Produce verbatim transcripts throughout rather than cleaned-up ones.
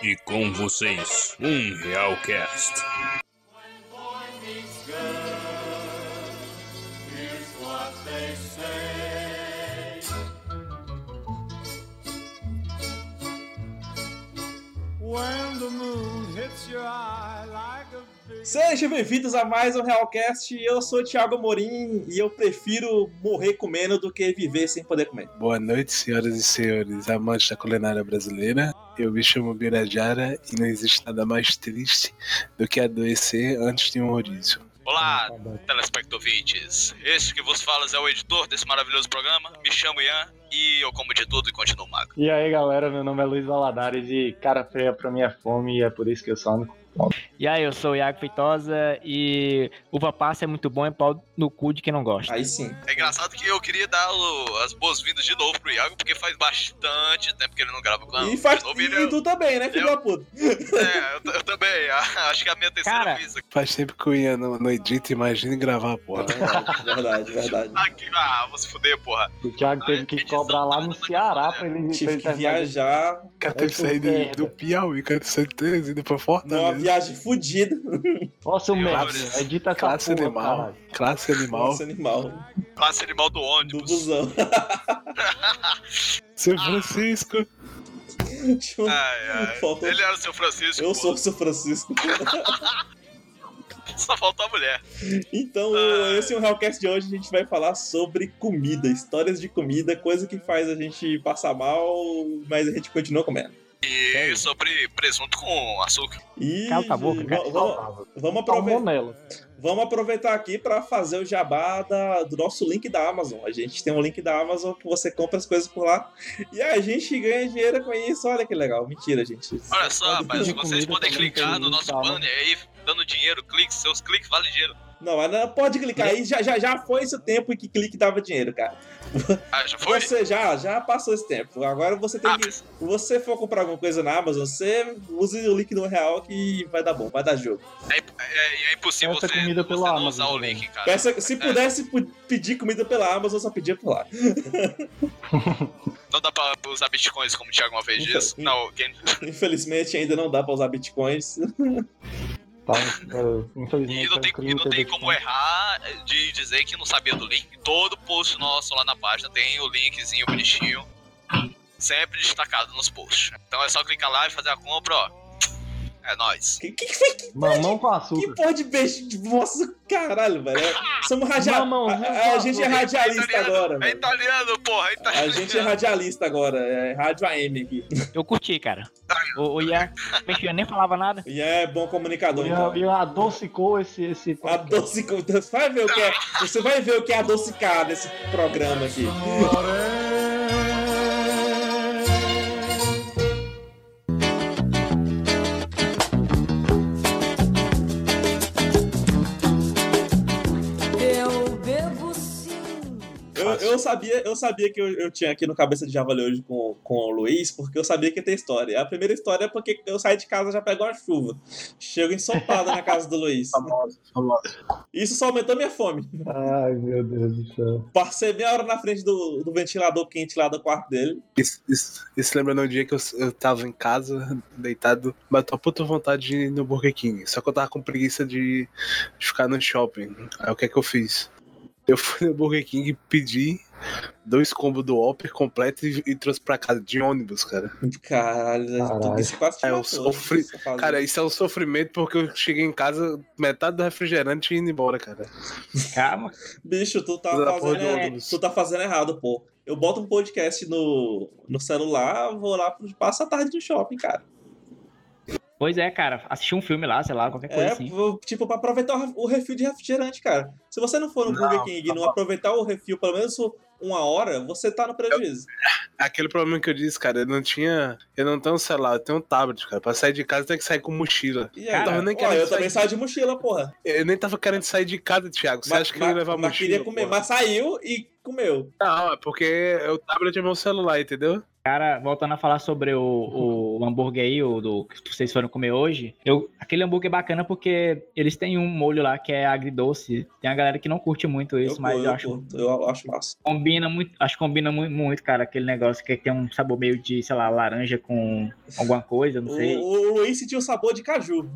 E com vocês, um Realcast. Sejam bem-vindos a mais um Realcast. Eu sou o Thiago Amorim e eu prefiro morrer comendo do que viver sem poder comer. Boa noite, senhoras e senhores amantes da culinária brasileira. Eu me chamo Birajara e não existe nada mais triste do que adoecer antes de um rodízio. Olá, telespectovintes. Este que vos fala é o editor desse maravilhoso programa. Me chamo Ian e eu como de tudo e continuo magro. E aí, galera, meu nome é Luiz Valadares e cara feia pra mim é fome e é por isso que eu só ando com fome. E aí, eu sou o Iago Feitosa e uva passa é muito bom, é pau no cu de quem não gosta. Aí sim. É engraçado que eu queria dar o, as boas-vindas de novo pro Iago, porque faz bastante tempo que ele não grava com a E, faz, novo, e ele, tu também, né, filho eu, da puta? É, eu, eu também. Acho que é a minha terceira Cara, vez aqui. Faz tempo que eu ia no, no edito, imagine gravar, porra. Verdade, verdade, verdade. Aqui, ah, vou se fuder, porra. O Thiago teve que cobrar lá no Ceará pra ele, pra Tive ele que terminar de- viajar O cara teve que sair do, do Piauí, o cara teve que ter ido pra numa Fortaleza. viagem fodida. Nossa, o merda, Senhores, edita essa Classe porra, animal, caralho. classe animal. Nossa, animal. Classe animal do Do ônibus. busão. Seu Francisco. Tinha um- Ai, ai. Faltou- Ele era o seu Francisco. Eu pô. sou o seu Francisco. Só faltou a mulher. Então, Ah. esse é o Realcast de hoje. A gente vai falar sobre comida, histórias de comida, coisa que faz a gente passar mal, mas a gente continua comendo. E sobre presunto com açúcar. E Cala a boca, cara. va- vamos, vamos, aprove- Salmonela. vamos aproveitar aqui para fazer o jabá da- do nosso link da Amazon. A gente tem um link da Amazon que você compra as coisas por lá e a gente ganha dinheiro com isso. Olha que legal. Mentira, gente. Olha só, Pode rapaz, pedir vocês comida podem também, clicar tem no nosso tá, né? banner aí, dando dinheiro, cliques, seus cliques valem dinheiro. Não, mas não pode clicar aí. Já, já, já foi esse o tempo em que clique dava dinheiro, cara. Ah, já foi? Você já, já passou esse tempo. Agora você tem Ah, que. mas- Se você for comprar alguma coisa na Amazon, você use o link no real que vai dar bom, vai dar jogo. É, é, é impossível Peça você, comida você pela não Amazon usar o também. link, cara. Peça- se pudesse pu- pedir comida pela Amazon, eu só pedia por lá. Não dá pra usar bitcoins como o Thiago uma vez Então, disse. Não, quem... Infelizmente ainda não dá pra usar bitcoins. Tá, é, infelizmente E não é tem, crime e não ter tem Bitcoin. como errar de dizer que não sabia do link. Todo post nosso lá na página tem o linkzinho bonitinho, sempre destacado nos posts. Então é só clicar lá e fazer a compra, ó. É nóis. Que, que foi que, Mamão com que açúcar. porra de beijo? Nossa, caralho, velho. É- Somos radialistas. Mamãozinho A, a com gente é açúcar. radialista italiano, agora, é velho. italiano, porra, é A italiano. gente é radialista agora, é rádio A M aqui. Eu curti, cara. O, o Ian mexia, nem falava nada. E é bom comunicador, E, então. e adocicou esse... esse... Adocicou. Você vai ver o que é. Você vai ver o que é adocicar nesse programa aqui. Eu bebo sim. Eu, eu sabia, eu sabia que eu, eu tinha aqui no Cabeça de Javali hoje com, com o Luiz, porque eu sabia que ia ter história. A primeira história é porque eu saí de casa e já pegou a chuva. Chego ensopado na casa do Luiz. Famosa, famosa. Isso só aumentou minha fome. Ai, meu Deus do céu. Passei meia hora na frente do, do ventilador quente lá do quarto dele. Isso, isso, isso lembra no dia que eu, eu tava em casa, deitado, bateu uma puta vontade de ir no Burger King. Só que eu tava com preguiça de, de ficar no shopping. Aí o que é que eu fiz? Eu fui no Burger King e pedi dois combos do Whopper completo e, e trouxe pra casa de ônibus, cara. Caralho, Caralho. tudo isso quase te É, eu matou, sofri- essa fase. Cara, isso é um sofrimento porque eu cheguei em casa, metade do refrigerante tinha ido embora, cara. Calma. Bicho, tu tá, Da porra fazendo, do é, ônibus. tu tá fazendo errado, pô. Eu boto um podcast no, no celular, vou lá, pro- passo a tarde no shopping, cara. Pois é, cara. Assistir um filme lá, sei lá, qualquer coisa É, assim. vou- tipo, pra aproveitar o o refil de refrigerante, cara. Se você não for no Não, Burger King e não aproveitar o refil pelo menos uma hora, você tá no prejuízo. Aquele problema que eu disse, cara, eu não tinha. Eu não tenho um celular, eu tenho um tablet, cara. Pra sair de casa tem que sair com mochila. E aí, Cara, eu tava nem ó, querendo eu sair também de- saio de mochila, porra. Eu nem tava querendo sair de casa, Thiago. Você Mas- acha que eu ia mas- levar mas mochila? queria comer, porra? mas saiu e comeu. Não, é porque o tablet é meu celular, entendeu? Cara, voltando a falar sobre o, o hambúrguer aí, o do, que vocês foram comer hoje, eu, aquele hambúrguer é bacana porque eles têm um molho lá que é agridoce. Tem a galera que não curte muito isso, eu, mas eu, eu, acho curto, eu acho massa. combina muito, acho que combina muito, muito, cara, aquele negócio que tem um sabor meio de, sei lá, laranja com alguma coisa, não sei. O, o Luiz sentiu o sabor de caju.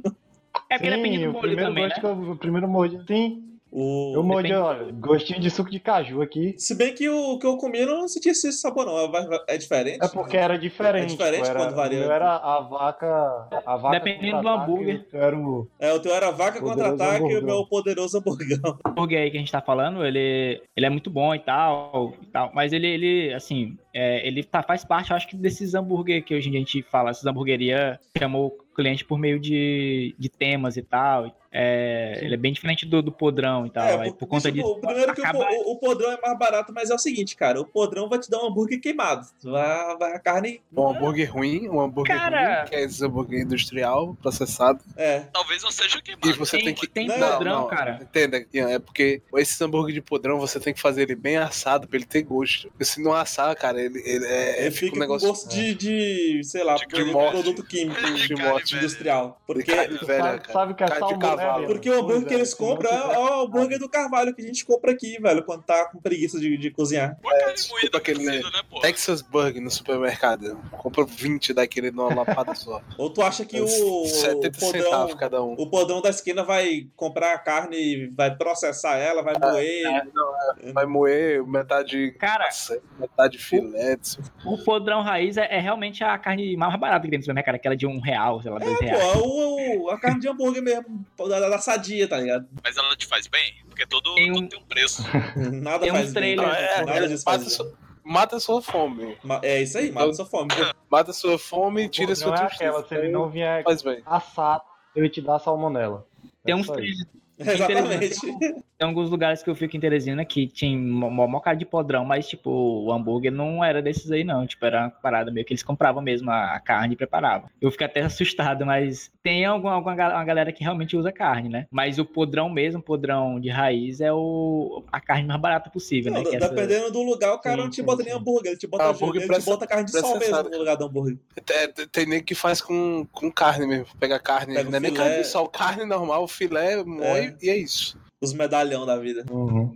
É porque depende Sim, do o molho primeiro também, gosto né? que eu, o primeiro molho. Sim, O... eu molho, Depende- olha, gostinho de suco de caju aqui. Se bem que o que eu comi eu não senti esse sabor, não. É, é diferente? É porque era diferente. É diferente pô, era, quando varia. O meu era a vaca. A vaca Dependendo do contra-ataque, hambúrguer. e o teu era o. É, o teu era vaca Poderoso contra-ataque e o hamburgão. meu poderoso hamburgão. O hambúrguer aí que a gente tá falando, ele, ele é muito bom e tal, e tal, mas ele, ele assim, é, ele tá, faz parte, eu acho que desses hambúrguer que hoje em dia a gente fala, essas hamburgueria chamou o cliente por meio de, de temas e tal. É, ele é bem diferente do, do podrão e tal. É, aí, por, por conta tipo, disso. primeiro que o, acaba- po- o, o podrão é mais barato, mas é o seguinte, cara, o podrão vai te dar um hambúrguer queimado. Vai, vai a carne. Um hambúrguer ruim, um hambúrguer Cara! ruim, que é esse hambúrguer industrial, processado. É. Talvez não seja E queimado. você Tem- tem, que. tem não, podrão, não, cara. Entenda, Ian, é porque esse hambúrguer de podrão você tem que fazer ele bem assado pra ele ter gosto. Porque se não assar, cara, ele, ele é. Ele fica fica um negócio. com gosto de, de, sei lá, De produto, morte. produto químico, De de morte, morte velho. industrial. de Porque, carne velha, sabe, cara. sabe que é Carne de salmonela, cavalo. porque o hambúrguer que eles Pois é, compram se não é o hambúrguer do Carvalho que a gente compra aqui, velho, quando tá com preguiça de, de cozinhar. Uma carne tipo moída aquele- cozida, né, pô? Texas Burger no supermercado. Compra vinte daquele numa lapada só. Ou tu acha que o, o setenta podrão, centavos cada um. o podrão da esquina vai comprar a carne, vai processar ela, vai moer. Vai moer metade. Cara, metade filé. o podrão raiz é, é realmente a carne mais barata que tem no supermercado, aquela de um real, sei lá, dois reais. Pô, o, o- a carne de hambúrguer mesmo, da, da sadia, tá ligado? Mas ela te faz bem? Porque todo, Tem um- tudo tem um preço. Nada Tem faz uns bem. trailers- É, Nada disso faz mata, bem. sua, mata sua fome. Ma- É isso aí, mata sua fome. Mata sua fome e tira sua Não é tristeza. aquela, se ele não vier Faz bem. assado, eu te dar salmonela. Tem É uns só isso. trailers. Exatamente. Tem alguns lugares que eu fico em Teresina que tinha uma mó cara de podrão, mas, tipo, o hambúrguer não era desses aí, não. Tipo, era uma parada meio que eles compravam mesmo a, a carne e preparavam. Eu fico até assustado, mas tem alguma, alguma ga- uma galera que realmente usa carne, né? Mas o podrão mesmo, o podrão de raiz, é o, a carne mais barata possível, Não, né? Que é essa- dependendo do lugar, o cara Sim, não te sim, bota sim. nem hambúrguer, ele te bota, Ah, ele hambúrguer te processa- bota carne de sol mesmo processado. no lugar do hambúrguer. É, tem nem que faz com, com carne mesmo. Pega carne, Pega o não é nem filé. carne de sol, carne normal, filé, moe e é isso. Os medalhão da vida. Uhum.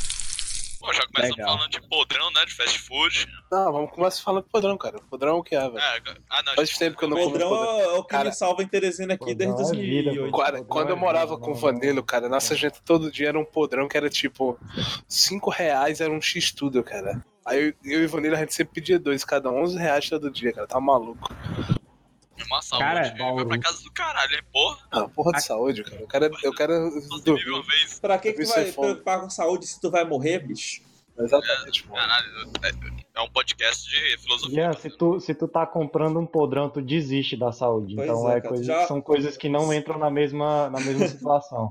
Pô, já começamos Legal. falando de podrão, né? De fast food. Não, vamos começar falando de podrão, cara. Podrão é o que é, velho. É, ah, não. Faz gente, tempo que eu não O como podrão podrão. é, é o que Cara, me salva em Teresina aqui desde podrão é dois mil e vida, oito. pô. Quando, Podrão quando eu é morava vida, com o não, Vanilo, cara, É. nossa janta todo dia era um podrão que era tipo cinco reais, era um X-tudo, cara. Aí eu, eu e o Vanilo, a gente sempre pedia dois, cada onze reais todo dia, cara. Tá maluco. uma saúde. Cara, vai pra casa do caralho, hein, porra. Ah, porra de saúde, cara. Eu quero, eu quero Só se dormir. vive uma vez. Pra que, que tu Isso vai é foda. preocupar com saúde se tu vai morrer, bicho? Exatamente, pô. Caralho, é, é um podcast de filosofia. Ian, se tu, se tu tá comprando um podrão, tu desiste da saúde. Pois então é, é cara, coisa- já- são coisas que não entram na mesma, na mesma situação.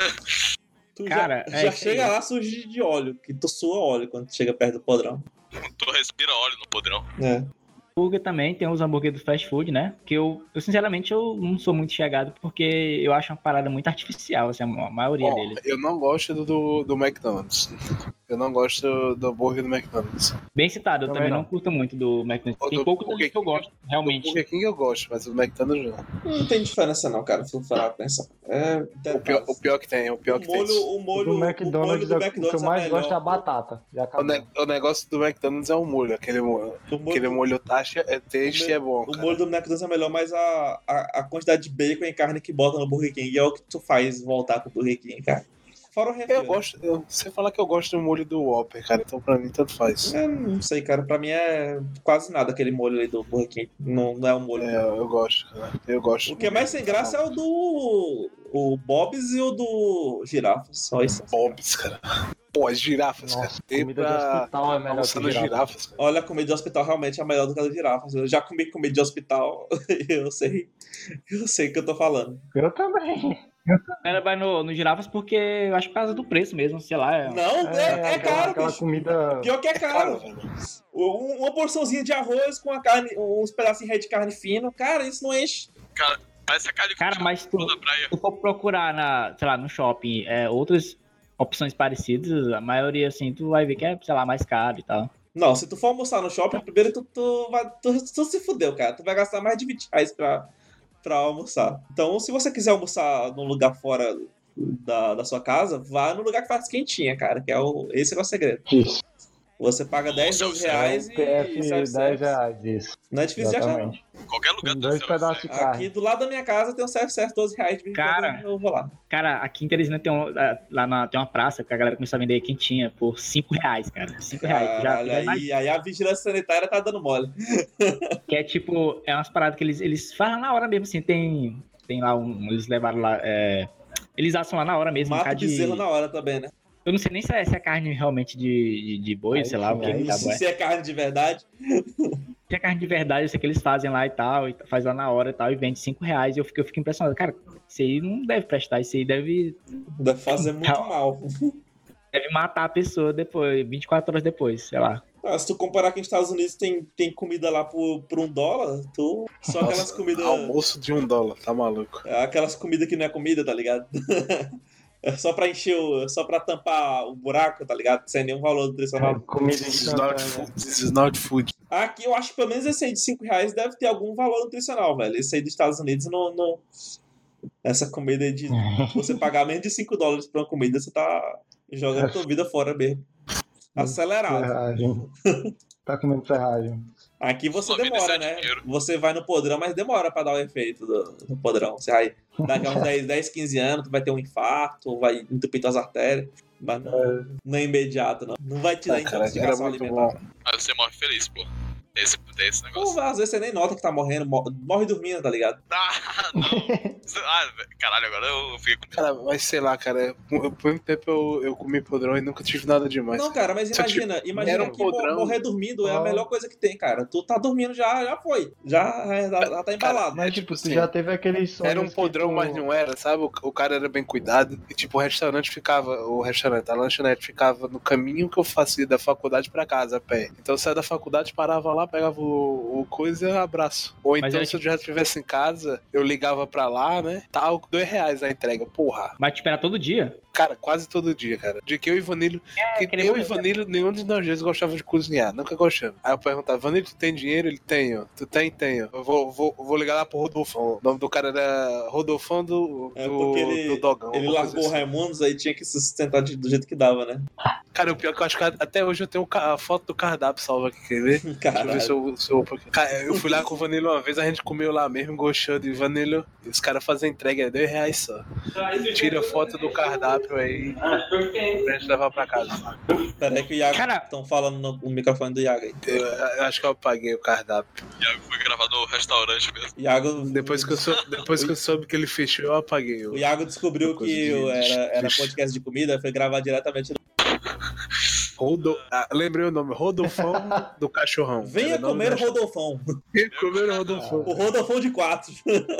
Tu Cara, já, é já isso chega aí. lá sujo de óleo, que tu sua óleo quando tu chega perto do podrão. Tu respira óleo no podrão. É. Hambúrguer também, tem os hambúrguer do fast food, né? Que eu, eu, sinceramente, eu não sou muito chegado porque eu acho uma parada muito artificial, assim, a maioria Ó, deles. eu não gosto do, do, do McDonald's. Eu não gosto do hambúrguer do McDonald's. Bem citado, eu Também também não não. curto muito do McDonald's. O Tem do poucos Burger que eu gosto, Do realmente. Burger King eu gosto, mas o McDonald's não. Não tem diferença não, cara, se for parar pra pensar. É, O pior, o pior que tem, o pior o que molho, tem. o molho, do o molho McDonald's, do é o- o que McDonald's eu mais é gosto é a melhor. batata. Já O, acabou. ne- o negócio do McDonald's é o molho, aquele molho. O molho, Aquele molho taxa é taste e é bom, o cara. molho do McDonald's é melhor, mas a, a, a quantidade de bacon e carne que bota no Burger King é o que tu faz voltar pro Burger King, cara. Fora o refri. Eu gosto, eu, você fala que eu gosto do molho do Whopper, cara, então pra mim tanto faz. Eu não sei, cara. Pra mim é quase nada aquele molho ali do Burger King. Não, não é um molho. É, eu gosto, cara. Eu gosto. O que é mais sem graça é o do. O Bob's e o do Girafas. Só isso. Bob's, cara. Pô, as girafas, Nossa, cara. Tem comida de pra hospital é melhor almoçar que nas girafa. girafas, cara. Olha, a comida de hospital realmente é melhor do que a do Girafas. Eu já comi comida de hospital. Eu sei. Eu sei o que eu tô falando. Eu também. A galera vai no, no girafas porque eu acho por causa do preço mesmo, sei lá. É... Não, é, é aquela, caro, aquela bicho. comida. Pior que é Cara, caro. velho. Um- Uma porçãozinha de arroz com a carne, uns pedacinhos de carne fino. Cara, isso não enche. Cara, parece a carne Cara, mas tu, da praia. se tu for procurar na, sei lá, no shopping, é, outras opções parecidas, a maioria, assim, tu vai ver que é, sei lá, mais caro e tal. Não, se tu for almoçar no shopping, primeiro tu, tu, vai, tu, tu se fudeu, cara. Tu vai gastar mais de vinte reais pra, pra almoçar. Então, se você quiser almoçar num lugar fora da, da sua casa, vá no lugar que faz quentinha, cara. Que é o, esse é o segredo. Isso. Você paga dez, Nossa, doze é um reais P e F serve dez service. reais, isso. Não é difícil de achar, não. Exatamente. Qualquer lugar Com do dois céu, pedaços de sério. carne. Aqui do lado da minha casa tem um self-service doze reais de vez em Cara. quando eu vou lá. Cara, aqui em Teresina tem, um, lá na, tem uma praça que a galera começou a vender quentinha por cinco reais, cara. cinco reais. Tu já, tu Caralho, já imagina. aí, aí a vigilância sanitária tá dando mole. Que é tipo, é umas paradas que eles, eles fazem na hora mesmo, assim, tem, tem lá um, eles levaram lá, é, eles assam lá na hora mesmo, um Mata o bocado de, bezerro na hora também, né? eu não sei nem se é, se é carne realmente de, de, de boi, Aí sei lá, sim, o que aí que Não tá sei bom. se é carne de verdade. Se é carne de verdade, eu sei que eles fazem lá e tal, e faz lá na hora e tal, e vende cinco reais, e eu fico, eu fico impressionado, cara, isso aí não deve prestar, isso aí deve, Deve fazer muito Não. mal. deve matar a pessoa depois, vinte e quatro horas depois, sei lá. Ah, se tu comparar que nos Estados Unidos tem, tem comida lá por, por um dólar, tu. Só aquelas Nossa, comidas. almoço de um dólar, tá maluco. Aquelas comidas que não é comida, tá ligado? É só pra encher o. Só pra tampar o buraco, tá ligado? Sem nenhum valor nutricional. Comida This is not instantânea. food. This is not food. Aqui eu acho que pelo menos esse aí de cinco reais deve ter algum valor nutricional, velho. Esse aí dos Estados Unidos não. não... Essa comida aí de. Você pagar menos de cinco dólares pra uma comida, você tá jogando tua vida fora mesmo. Acelerado. Ferragem. Tá comendo ferragem. Aqui você Sua vida demora, é né? dinheiro. Você vai no podrão, mas demora pra dar o efeito do, do podrão. Você vai, daqui a uns dez, dez, quinze anos, tu vai ter um infarto, vai entupir tuas artérias. Mas não, não é imediato, não. Não vai te dar Ah, cara, era intoxicação muito alimentar. bom. Mas você morre feliz, pô. Esse, esse negócio. Pô, às vezes você nem nota que tá morrendo, mor- morre dormindo, tá ligado? Ah, não. Ah, caralho, agora eu fico. Cara, mas sei lá, cara. eu- Por muito tempo eu, eu comi podrão e nunca tive nada demais. Não, cara, mas Só, imagina, tipo, imagina era um que mo- podrão. morrer dormindo é a Ah. melhor coisa que tem, cara. Tu tá dormindo já, já foi. Já, já, já tá embalado. Mas, É, tipo, tipo tu assim, já teve aqueles sonhos Era um que podrão, tu- mas não era, sabe? O, o cara era bem cuidado. E tipo, o restaurante ficava. O restaurante, a lanchonete ficava no caminho que eu fazia da faculdade pra casa, a pé. Então eu saía da faculdade, parava lá, pegava o, o coisa e abraço. Ou Mas então, era se eu já estivesse em casa, eu ligava pra lá, né? Tal, dois reais a entrega. Porra. Mas te esperar todo dia. Cara, quase todo dia, cara. De que eu e Vanilho. que queria eu e morrer. Vanilho, nenhum de nós dois gostava de cozinhar. Nunca gostamos. Aí eu perguntava, Vanilho, tu tem dinheiro? Ele tenho. Tu tem? Tenho. Eu vou, vou, vou ligar lá pro Rodolfão. O nome do cara era Rodolfão do, É do, porque ele, do Dogão. ele alguma coisa largou o assim. Raimundos, aí tinha que se sustentar de- do jeito que dava, né? Cara, o pior é que eu acho que até hoje eu tenho a foto do cardápio salva aqui, quer ver? Deixa eu ver Caralho. se eu, se eu... Cara, eu fui lá com o Vanilho uma vez, a gente comeu lá mesmo, gostou de Vanilho. E os caras fazem entrega, é dois reais só. Tira a foto do cardápio aí pra gente levar pra casa. Pera aí que o Iago Cara- estão falando no, no microfone do Iago aí. Eu, eu acho que eu apaguei o cardápio. Iago foi gravar no restaurante mesmo. Iago, Depois que eu, sou, depois que eu soube que ele fechou, eu apaguei. o O... Iago descobriu Coisa que de- eu era, era de- podcast de comida, foi gravar diretamente no... Rodo... Ah, lembrei o nome, Rodolfão do Cachorrão. Venha Era o nome comer da- Rodolfão. Venha comer o Rodolfão. O Rodolfão de quatro.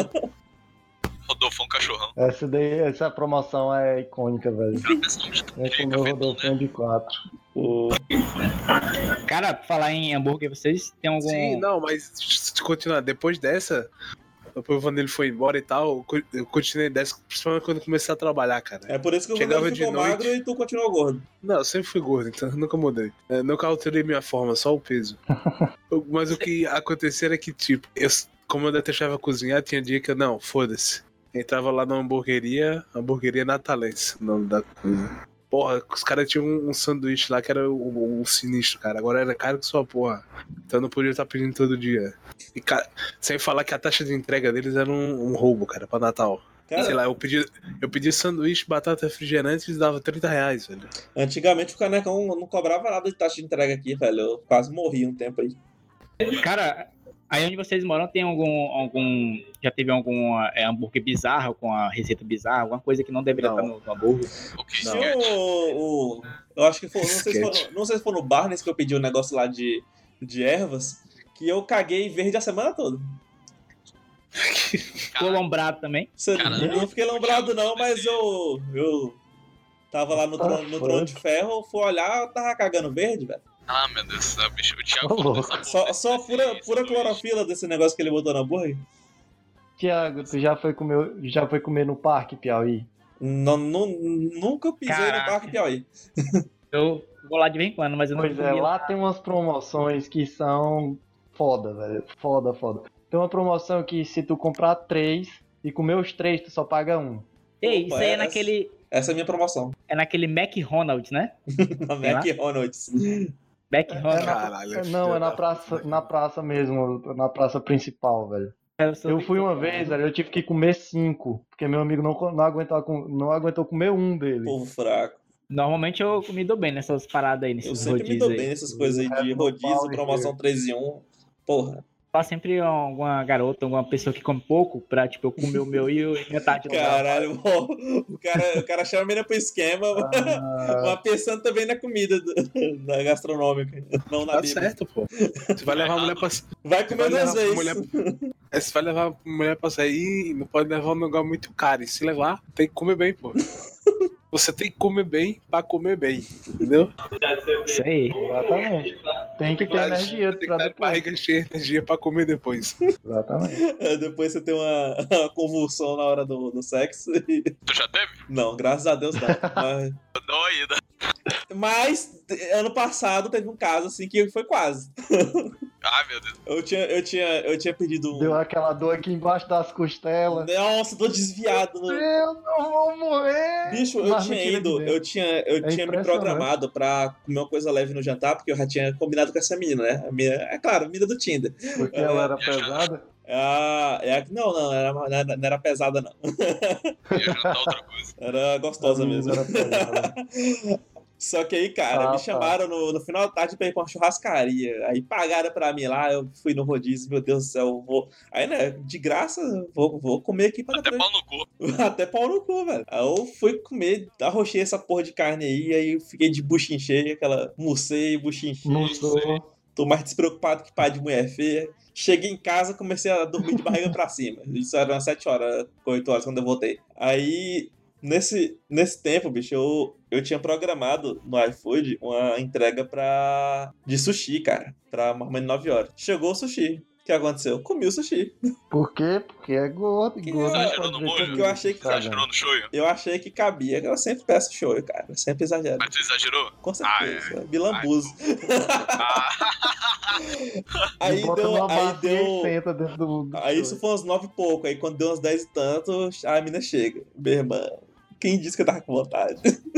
Rodolfão Cachorrão. Essa daí, essa promoção é icônica, velho. Cara, pensa nome de É de comer o cafetão, Rodolfão né? de quatro. O... Cara, pra falar em hambúrguer, vocês tem algum... Sim, não, mas se continuar, depois dessa, depois o Vanille foi embora e tal, eu co- eu continuei dessa, principalmente quando eu comecei a trabalhar, cara. É por isso que o Chegava Rodolfo de ficou noite. magro e tu continuou gordo. Não, eu sempre fui gordo, então eu nunca mudei. Eu nunca alterei minha forma, só o peso. Eu- mas o que acontecia era que, tipo, eu, como eu detestava cozinhar, tinha dia que eu, não, foda-se. Entrava lá na hamburgueria, hamburgueria Natalense, o nome da coisa. Porra, os caras tinham um, um sanduíche lá que era um, um sinistro, cara. Agora era caro que sua porra. Então eu não podia estar pedindo todo dia. E, cara, sem falar que a taxa de entrega deles era um, um roubo, cara, pra Natal. Cara, Sei lá, eu pedi, eu pedi sanduíche, batata refrigerante e eles davam trinta reais, velho. antigamente o Canecão não cobrava nada de taxa de entrega aqui, velho. Eu quase morri um tempo aí. Cara, aí onde vocês moram tem algum... algum já teve algum é, hambúrguer bizarro, com a receita bizarra? Alguma coisa que não deveria Não. estar no, no hambúrguer? O que Não. Tinha o, o- Eu acho que foi. Não sei, se foi Sketch. no, não sei se foi no Barnes que eu pedi um negócio lá de, de ervas. Que eu caguei verde a semana toda. Ficou lombrado também. Você- Caramba. eu não fiquei lembrado, não, mas eu. Eu. Tava lá no, trono, no trono de ferro, fui olhar, eu tava cagando verde, velho. Ah, meu Deus do céu, bicho. O Thiago Ô, falou louco. dessa Só, porra só desse- pura, desse pura sanduíche. clorofila desse negócio que ele botou na hambúrguer. Tiago, tu já foi comer, já foi comer no parque, Piauí? Não, não, nunca pisei Caraca. no Parque Piauí. Eu, vou lá de vez em quando, mas eu não Pois é, comia lá tem umas promoções que são foda, velho. Foda, foda. Tem uma promoção que se tu comprar três e comer os três, tu só paga um. Ei, Opa, isso aí é essa- naquele, Essa é a minha promoção. é naquele McDonald's, né? A Sei lá. McDonald's. McDonald's. Caralho. É, não, filho é na da praça, puta. na praça mesmo, na praça principal, velho. Eu, sou- Eu fui uma vez, velho, eu tive que comer cinco, porque meu amigo não, co- não, aguentava, com- não aguentou comer um dele. Povo fraco. Normalmente eu me dou bem nessas paradas aí, Eu nesses sempre me rodízios dou aí. bem nessas coisas aí de É, no rodízio, pau promoção inteiro. três em um. Porra. Só sempre alguma garota, alguma pessoa que come pouco, pra, tipo, eu comer o meu e eu metade do Caralho, pô, o cara, o cara chama a menina pro esquema, Ah, mas pensando também na comida do- da gastronômica, não na Tá Bíblia. certo, pô. Você vai levar a mulher pra, Vai você comer vai duas levar a vezes. mulher, é, você vai levar a mulher pra sair, não pode levar um lugar muito caro. E se levar, tem que comer bem, pô. Você tem que comer bem pra comer bem, entendeu? Isso aí. exatamente. Tem que ter energia Tem que pra estar de depois. barriga cheia de energia pra comer depois. Exatamente. Depois você tem uma, uma convulsão na hora do, do sexo. e- Tu já teve? Não, graças a Deus não. Mas, Não ainda. mas ano passado teve um caso assim que foi quase. Ai, meu Deus. Eu tinha, eu tinha, eu tinha pedido um. Deu aquela dor aqui embaixo das costelas. Nossa, tô desviado. No... Eu não vou morrer! Bicho, eu Mas tinha mentira ido, de dentro. eu tinha, eu É tinha me impressionante. programado pra comer uma coisa leve no jantar, porque eu já tinha combinado com essa menina, né? A minha, é claro, a menina do Tinder. Porque ela era pesada. Ah, é, a- não, não, era, não era, não era pesada, não. Ia jantar outra coisa. Era gostosa mesmo. Era pesada. Só que aí, cara, Ah, me tá. chamaram no, no final da tarde pra ir pra uma churrascaria. Aí pagaram pra mim lá, eu fui no rodízio, meu Deus do céu, eu vou. Aí, né, de graça, vou, vou comer aqui pra Até depois. pau no cu. Até pau no cu, velho. Aí eu fui comer, arrochei essa porra de carne aí, aí eu fiquei de buchinho cheio, aquela mucei, buchinho cheio. Não sou. Tô mais despreocupado que pai de mulher feia. Cheguei em casa, comecei a dormir de barriga pra cima. Isso era umas sete horas, oito horas quando eu voltei. Aí, nesse, nesse tempo, bicho, eu, eu tinha programado no iFood uma entrega pra, de sushi, cara. Pra mais ou menos nove horas. Chegou o sushi. O que aconteceu? Comi o sushi. Por quê? Porque é gordo. Que gordo não exagerou pode no ver molho? comida, Porque eu achei que- Você sabe? exagerou no shoyu? Eu achei que cabia. Eu sempre peço show, cara. Eu sempre exagero. Mas tu exagerou? Com certeza. Bilambuzo. Ah, Aí Bota deu. numa Aí bacia e deu. senta dentro do. do Aí isso foi uns nove e pouco. Aí quando deu uns dez e tanto, a mina chega. Meu irmão, quem disse que eu tava com vontade?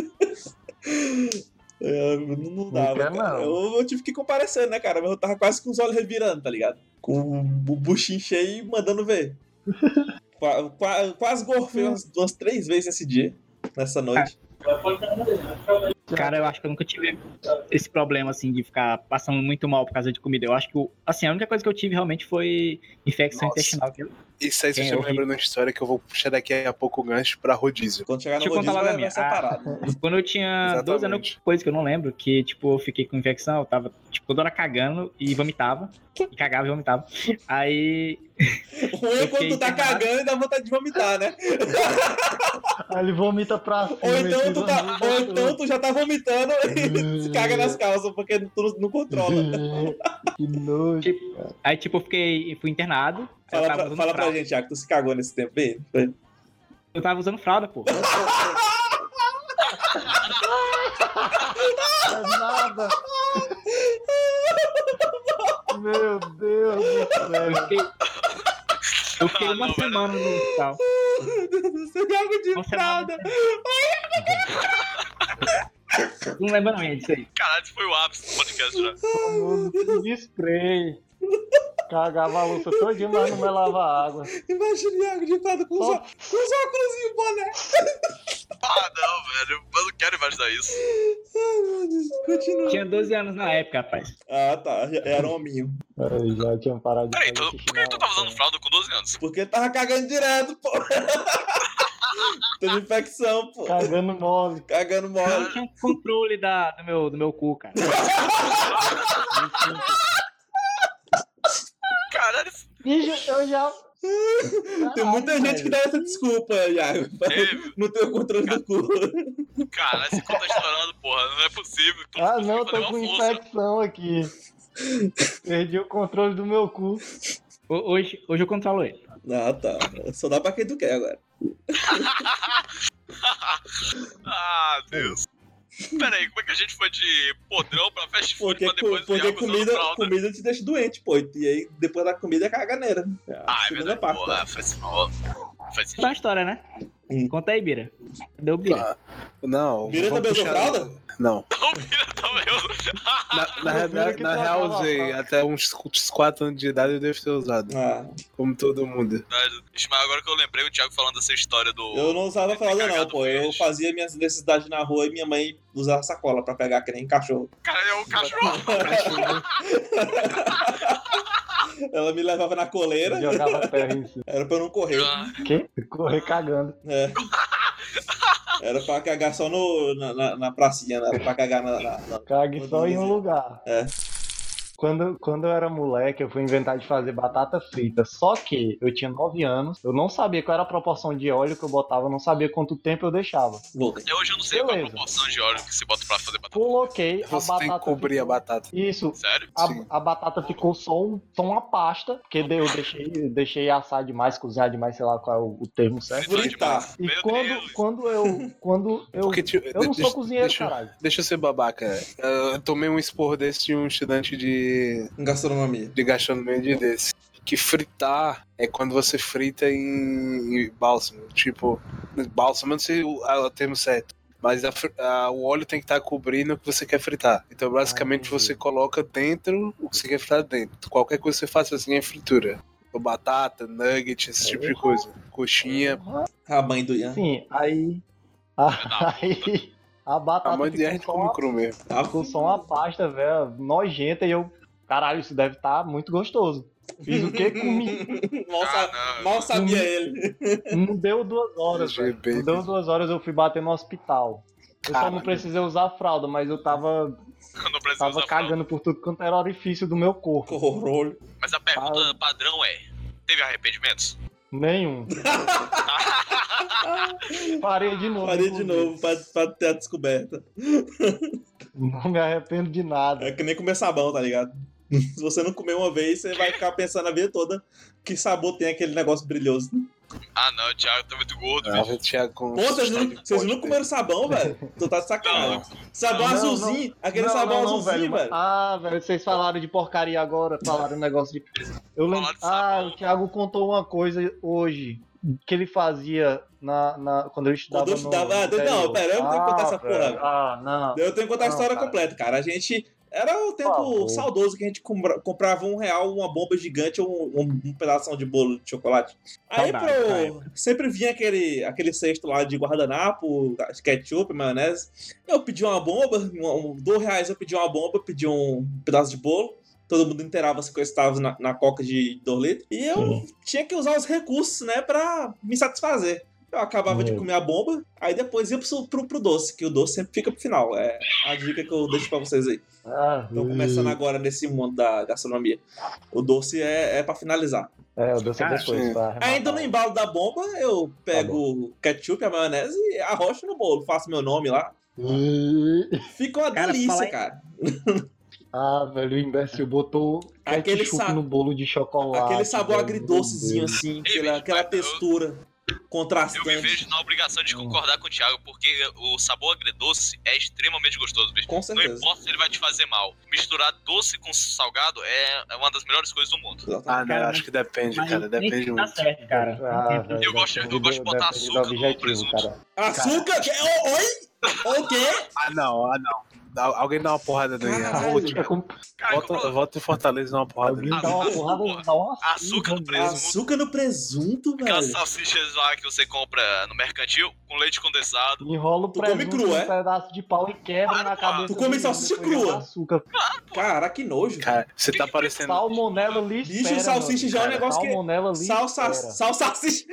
Eu, não, não dava. quer, cara. não. Eu, eu tive que comparecer, né, cara? Mas eu tava quase com os olhos revirando, tá ligado? Com o buchinho cheio e mandando ver. Qua- qua- quase gorfei umas, umas três vezes esse dia, nessa noite. Cara, eu acho que eu nunca tive esse problema, assim, de ficar passando muito mal por causa de comida. Eu acho que, o- assim, a única coisa que eu tive realmente foi infecção Nossa. intestinal. que eu- Isso aí você É, já me horrível. lembra de uma história que eu vou puxar daqui a pouco o gancho pra rodízio. Quando chegar no Deixa eu contar rodízio logo a vai, minha. vai ser Ah. parado. Quando eu tinha doze anos, Exatamente. coisa que eu não lembro, que, tipo, eu fiquei com infecção, eu tava, tipo, toda hora cagando e vomitava. E cagava e vomitava. Aí, O ruim é quando tu tá internado. cagando e dá vontade de vomitar, né? Aí ele vomita pra cima. Ou então, esse tu tá, vomita ou então tu já tá vomitando e se caga nas calças, porque tu não controla. Que nojo. aí, tipo, eu fiquei, fui internado. Aí eu Fala, tava pra, usando fala pra fralda. gente, Iago, tu se cagou nesse tempo aí? Eu tava usando fralda, pô. É nada. Meu Deus do Eu céu. fiquei, eu fiquei Ah, uma não, semana no hospital. Você caga de Uma semana. fralda. Não lembro não, gente, isso aí. caralho, isso foi o ápice do podcast já. Famoso de spray. Cagava a louça todinha, mas não melava água. Imagina o Iago de fralda com os, ó- com os óculos e o boné. Ah, não, velho. Eu não quero imaginar isso. Ai, meu Deus, continua. Tinha doze anos na época, rapaz. Ah, tá. já Era um hominho. Aí já tinha parado de Peraí, fazer tu, xixi por que na tu tava hora. usando fralda com doze anos? Porque tava cagando direto, pô. Teve infecção, pô. Cagando mole. Cagando Eu mole. tinha controle da, do, meu, do meu cu, cara. Caralho, isso Bicho, eu já. Tem muita gente que dá essa desculpa, Iago. pra teve. Não ter o controle do cu. Caralho, esse cu tá estourando, porra. Não é possível. Tu Ah, conseguiu não, eu fazer tô uma com força. infecção aqui. Perdi o controle do meu cu. Ho- Hoje, hoje eu controlo ele. Ah, tá. Só dá pra quem tu quer agora. Ah, Deus. Pera aí, como é que a gente foi de podrão pra fast food Porque, pra depois porque virar usando comida, fralda? comida te deixa doente, pô. E aí, depois da comida é caganeira. É a Ah, é segunda verdade. parte. Porra, tá? faz mal. Faz Da sentido. história, né? Hum. Conta aí, Bira. Cadê o Bira? Ah, não. Bira vou também usou puxar- fralda? Não. Não, Bira, tá mesmo. Na, na, O Bira na, que na trocava real, a usei. fralda. Até uns quatro anos de idade eu devo ter usado. Ah, Como todo mundo. Ismael, agora que eu lembrei o Thiago falando dessa história do. eu não usava fralda, não, cagado pô. Eu verde. fazia minhas necessidades na rua e minha mãe usava sacola pra pegar que nem cachorro. Cara, é o cachorro. Ela me levava na coleira, Jogava terra em cima. era pra eu não correr. Ah, Quê? Correr cagando. É. Era pra cagar só no, na, na, na pracinha, né? Era pra cagar na. na, na... Cague só em um lugar. É. Quando, quando eu era moleque, eu fui inventar de fazer batata frita. Só que eu tinha nove anos, eu não sabia qual era a proporção de óleo que eu botava, eu não sabia quanto tempo eu deixava. Voltei. até hoje eu não sei qual é a Beleza. proporção de óleo que se bota pra fazer batata. Coloquei a Você batata. tem que cobrir a ficou- batata. Isso. Sério? Sim. A, a batata ficou só, um, só uma pasta, porque eu deixei, deixei assar demais, cozinhar demais, sei lá qual é o, o termo certo. Fritou Fritar. demais. E Meu quando, Deus. quando eu. Quando eu. Porque, tipo, Eu não deixa- sou cozinheiro, deixa, caralho. Deixa eu ser babaca. Eu tomei um esporro desse de um estudante de, Gastronomia. de gastronomia de desse. Que fritar é quando você frita em, em bálsamo. Tipo, bálsamo, eu não sei o, a- o termo certo. Mas a fri- a- o óleo tem que estar cobrindo o que você quer fritar. Então, basicamente, entendi. você coloca dentro o que você quer fritar dentro. Qualquer coisa que você faça assim é fritura. Ou batata, nugget, esse tipo de coisa. Coxinha. A mãe do Ian. Sim, aí. a- Aí. A A batata mãe de ficou gente só come uma, cru mesmo. Ah, ficou só uma pasta, velho, nojenta, e eu. Caralho, isso deve estar muito gostoso. Fiz o quê? Comi. mal, Ah, sa- não. mal sabia ele. Não deu duas horas, velho. G B. Não deu duas horas, eu fui bater no hospital. Eu só não Caralho. precisei usar fralda, mas eu tava, Eu não preciso tava usar fralda. cagando por tudo quanto era orifício do meu corpo. Horror. Mas a pergunta padrão é: teve arrependimentos? Nenhum. Parei de novo. Parei de inclusive. novo pra, pra ter a descoberta. Não me arrependo de nada. É que nem comer sabão, tá ligado? Se você não comer uma vez, você vai ficar pensando a vida toda que sabor tem aquele negócio brilhoso. Ah, não, o Thiago tá muito gordo, Ah, bicho. o Thiago com Pô, vocês não, estado de vocês não poste. comeram sabão, velho? Tu tá de sacanagem. Sabão Não, azulzinho, aquele Não, sabão não, não, azulzinho, velho. Ah, velho, vocês falaram de porcaria agora, falaram um negócio de. Eu lembro. Falaram de Ah, sabão. o Thiago contou uma coisa hoje que ele fazia na, na, quando eu estudava. Quando eu estudava- no ah, não, interior. pera, eu não tenho que contar essa porra, velho. velho. Ah, não. Eu tenho que contar a Não, história cara. completa, cara. A gente. Era o tempo favor. saudoso que a gente compra- comprava um real, uma bomba gigante ou um, um, um pedaço de bolo de chocolate. Aí, Saudade, pro, cara. sempre vinha aquele, aquele cesto lá de guardanapo, ketchup, maionese. Eu pedi uma bomba, um, um, dois reais eu pedi uma bomba, pedi um pedaço de bolo. Todo mundo inteirava se eu estava na, na coca de dois litros. E eu Sim. tinha que usar os recursos, né, pra me satisfazer. Eu acabava de Hum. comer a bomba, aí depois ia pro, pro, pro doce, que o doce sempre fica pro final. É a dica que eu deixo pra vocês aí. Ah, Estão começando agora nesse mundo da gastronomia. O doce é, é pra finalizar. É, eu dei Cara, depois. sim. pra arrematar. Ainda no embalo da bomba, eu pego o ketchup, a maionese e arrocho no bolo. Faço meu nome lá. Ih, Fica uma Cara, delícia, fala aí. cara. Ah, velho, o imbécil botou Aquele ketchup sa- no bolo de chocolate. Aquele sabor velho, agridocezinho meu Deus. assim, Ei, aquela, bicho, aquela eu- textura Eu me contrastante. vejo na obrigação de concordar com o Thiago, porque o sabor agridoce é extremamente gostoso, bicho. Com Não certeza. importa se ele vai te fazer mal. Misturar doce com salgado é é uma das melhores coisas do mundo. Exatamente. Ah, não, Cara, acho que depende, Mas cara. nem Depende sempre tá muito. certo, cara. Ah, Não tem- velho, Eu gosto- eu depende gosto de do- botar depende do açúcar no objetivo, presunto. cara. Açúcar? Que- o- Oi? O quê? Ah, não, ah, não. Dá- Alguém dá uma porrada no Ian. Caralho. Ô, É Thiago, com- Cara, Volta, como- volta em Fortaleza e dá uma porrada Alguém nele. dá uma Açúcar, porrada, porra. dá uma Açúcar no surra, presunto. Açúcar no presunto, aquelas velho. salsichas lá que você compra no mercantil com leite condensado. Enrola o Tu come presunto cru, num é? pedaço de pau e quebra Ah, na não, cabeça. tu come do menino, salsicha depois joga crua? Açúcar. Cara, que nojo. Cara, você tá Que- parecendo. Salmonela lhe Bicho, espera, salsicha mano. já é um Cara, negócio que- Salmonela lhe Salsa, espera. salsicha,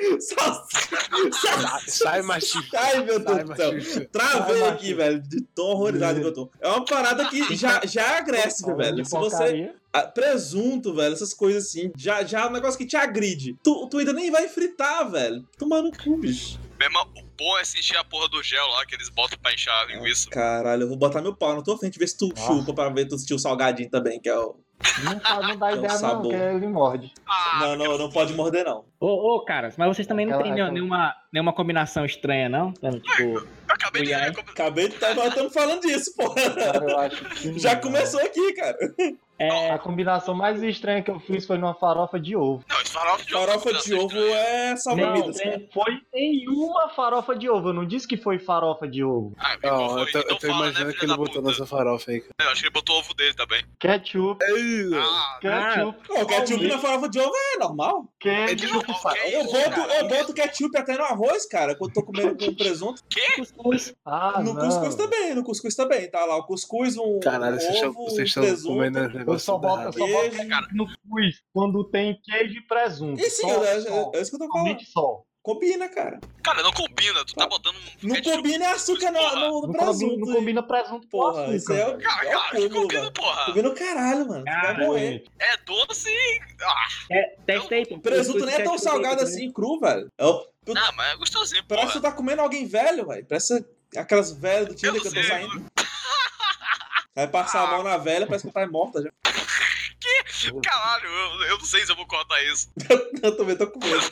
salsicha. Sai, machista. Ai, meu Deus Sai, do céu. machista. Travei Ai, aqui, macho. velho, de tão horrorizado que eu tô. É uma parada que já, já é agressiva, Falando velho. de Se você. porcaria. ah, Presunto, velho, essas coisas assim, já, já é um negócio que te agride. Tu, tu ainda nem vai fritar, velho. Tomar no cu, bicho. Meu irmão, o bom é se encher a porra do gel lá que eles botam pra encher a linguiça. Caralho, eu vou botar meu pau na tua frente, ver se tu Ah. chupa pra ver tu sentir o salgadinho também, que é o. Não, faz- não dá É um ideia, não, sabor. que ele morde. Ah, Não, não, não pode morder, não. Ô, ô, caras, mas vocês também não Aquela- têm aquela- nenhuma, nenhuma combinação estranha, não? Tipo, eu acabei acabei de Goiás. ver. como- Acabei de estar. Nós estamos falando disso, pô. Cara, eu acho que Já não. começou aqui, cara. É, A combinação mais estranha que eu fiz foi numa farofa de ovo. Não, esse farofa de ovo. Farofa não de ovo estranho. é salva-vidas, Não, cara. foi em uma farofa de ovo. Eu não disse que foi farofa de ovo. Ah, Não, igual eu foi. tô, Então eu tô fala, né, imaginando filha que ele da botou puta? nessa farofa aí. Eu acho que ele botou o ovo dele também. Ketchup, Ah, ketchup, Pô, ketchup na farofa de ovo é normal. queijo. que normal, fa- que Eu isso, boto, cara? eu boto ketchup até no arroz, cara, quando tô comendo com presunto. cuscuz. Ah, No não. cuscuz também, no cuscuz também. Tá lá o cuscuz, um Caralho, vocês estão- ovo, vocês um estão presunto. comendo Eu negócio só boto, eu errado. só boto Queijo. ketchup no cuscuz quando tem queijo e presunto. E sim, Só, é, só. é, é isso que eu tô falando. Somente só. Combina, cara. Cara, não combina. Tu tá botando um Não ketchup combina é açúcar no, porra. no, no Não presunto. combina, não combina presunto com Porra, açúcar. isso é o, Cara, é o cara, que cúmulo, combina, velho. porra. Combina o caralho, mano. Você vai Cara, morrer. É doce e... Ah, É, testei, pô. Presunto Cuscuz nem é tão ketchup salgado também. assim, cru, velho. É o- não, mas é gostosinho, Parece que porra. você tá comendo alguém velho, velho. Parece aquelas velhas do Eu Tinder não que eu tô sei. saindo. Vai passar a mão na velha, parece que tá morta já. Caralho, eu, eu não sei se eu vou contar isso. Eu também tô com medo.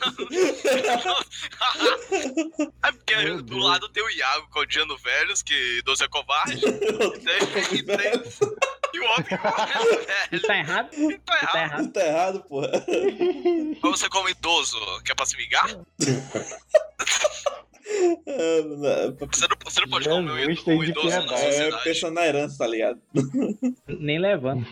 É porque Meu do Deus. lado tem o Iago codiando velhos, que doce é covarde. E tem, e tem- e o outro que come velho. Isso tá errado? E tá Tá errado. errado. Tá errado, porra. Mas você come idoso, que é pra se vingar? É, não, Você não, você não pode comer um Jesus, ido- tem um de idoso na piedade. É, sociedade. pensando na herança, tá ligado? Nem levando.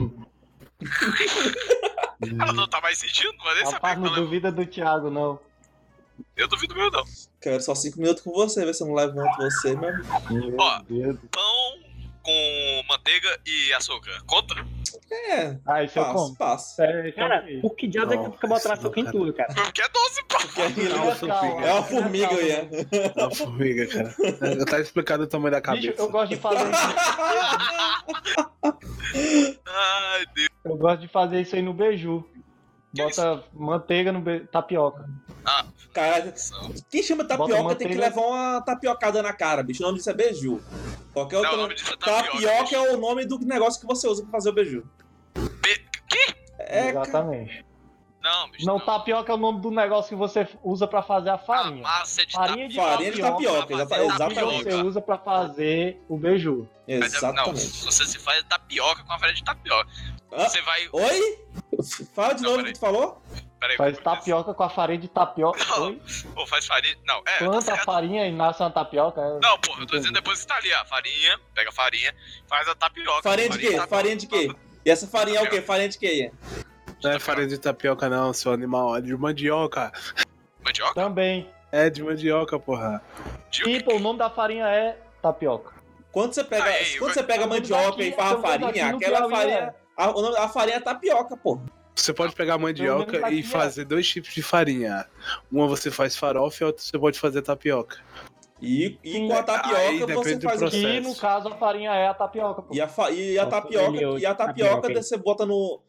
Ela não tá mais sentindo, mas nem Rapaz, sabia não que eu, duvida do Thiago, não. eu duvido meu não. Quero só cinco minutos com você, ver se eu não levanto você, meu amigo. Meu Ó. Deus. Pão com manteiga e açúcar. Conta? É, Ah, isso eu passo, como. passo. É, Cara, então, o que diabo é que Não, fica botando isso não, açúcar em cara. tudo, cara? Porque é doce, pô. É uma formiga, aí. Ian. É uma formiga, cara. Tá explicado o tamanho da Bicho, cabeça. eu gosto de fazer isso. Ai, Deus. Eu gosto de fazer isso aí no beiju. Que Bota manteiga no be... tapioca. Ah, Cara, quem chama tapioca Bota tem que manteiga. levar uma tapiocada na cara, bicho. O nome disso é beiju. Qualquer não, o outro nome disso é tapioca. Tapioca bicho. é o nome do negócio que você usa pra fazer o beiju. Be- Que? É, cara. Exatamente. Não, bicho. Não, tapioca é o nome do negócio que você usa pra fazer a Ah, farinha. massa de Farinha de tapioca. Farinha de tapioca. tapioca, exata- É o que exatamente. você usa pra fazer o beiju. Mas é- Não, Exatamente. você se faz tapioca com a farinha de tapioca. Ah, Você vai. oi? Fala de Não, novo o peraí. que tu falou? Peraí, Faz como é que tapioca com a farinha de tapioca. Não. Oi? diz? Pô, faz farinha. Não, é. tá Planta a certo. farinha e nasce uma tapioca. é- Não, pô, eu tô Entendi. dizendo depois que tá ali, a farinha, pega a farinha, faz a tapioca. Farinha de quê? tapioca. Farinha de quê? E essa farinha é o quê? Farinha de quê, Ian? Não é farinha de tapioca, não, seu animal. É de mandioca. Mandioca? Também. É de mandioca, porra. De- E, pô, o nome da farinha é tapioca. Quando você pega, Aí, quando vai- você pega Estamos mandioca aqui- e faz a estamos aqui farinha, no aquela Piauí, farinha. né? A, o nome- a farinha é tapioca, pô. Você pode pegar Pelo mandioca menos e aqui é. fazer dois tipos de farinha. Uma você faz farofa e a outra você pode fazer tapioca. E, e Sim, com a aí tapioca depende você do faz o processo. quê? Que, no caso, a farinha é a tapioca, pô. E a, fa- e a Nossa, tapioca, ele é e a tapioca tapioca, hein? você bota no,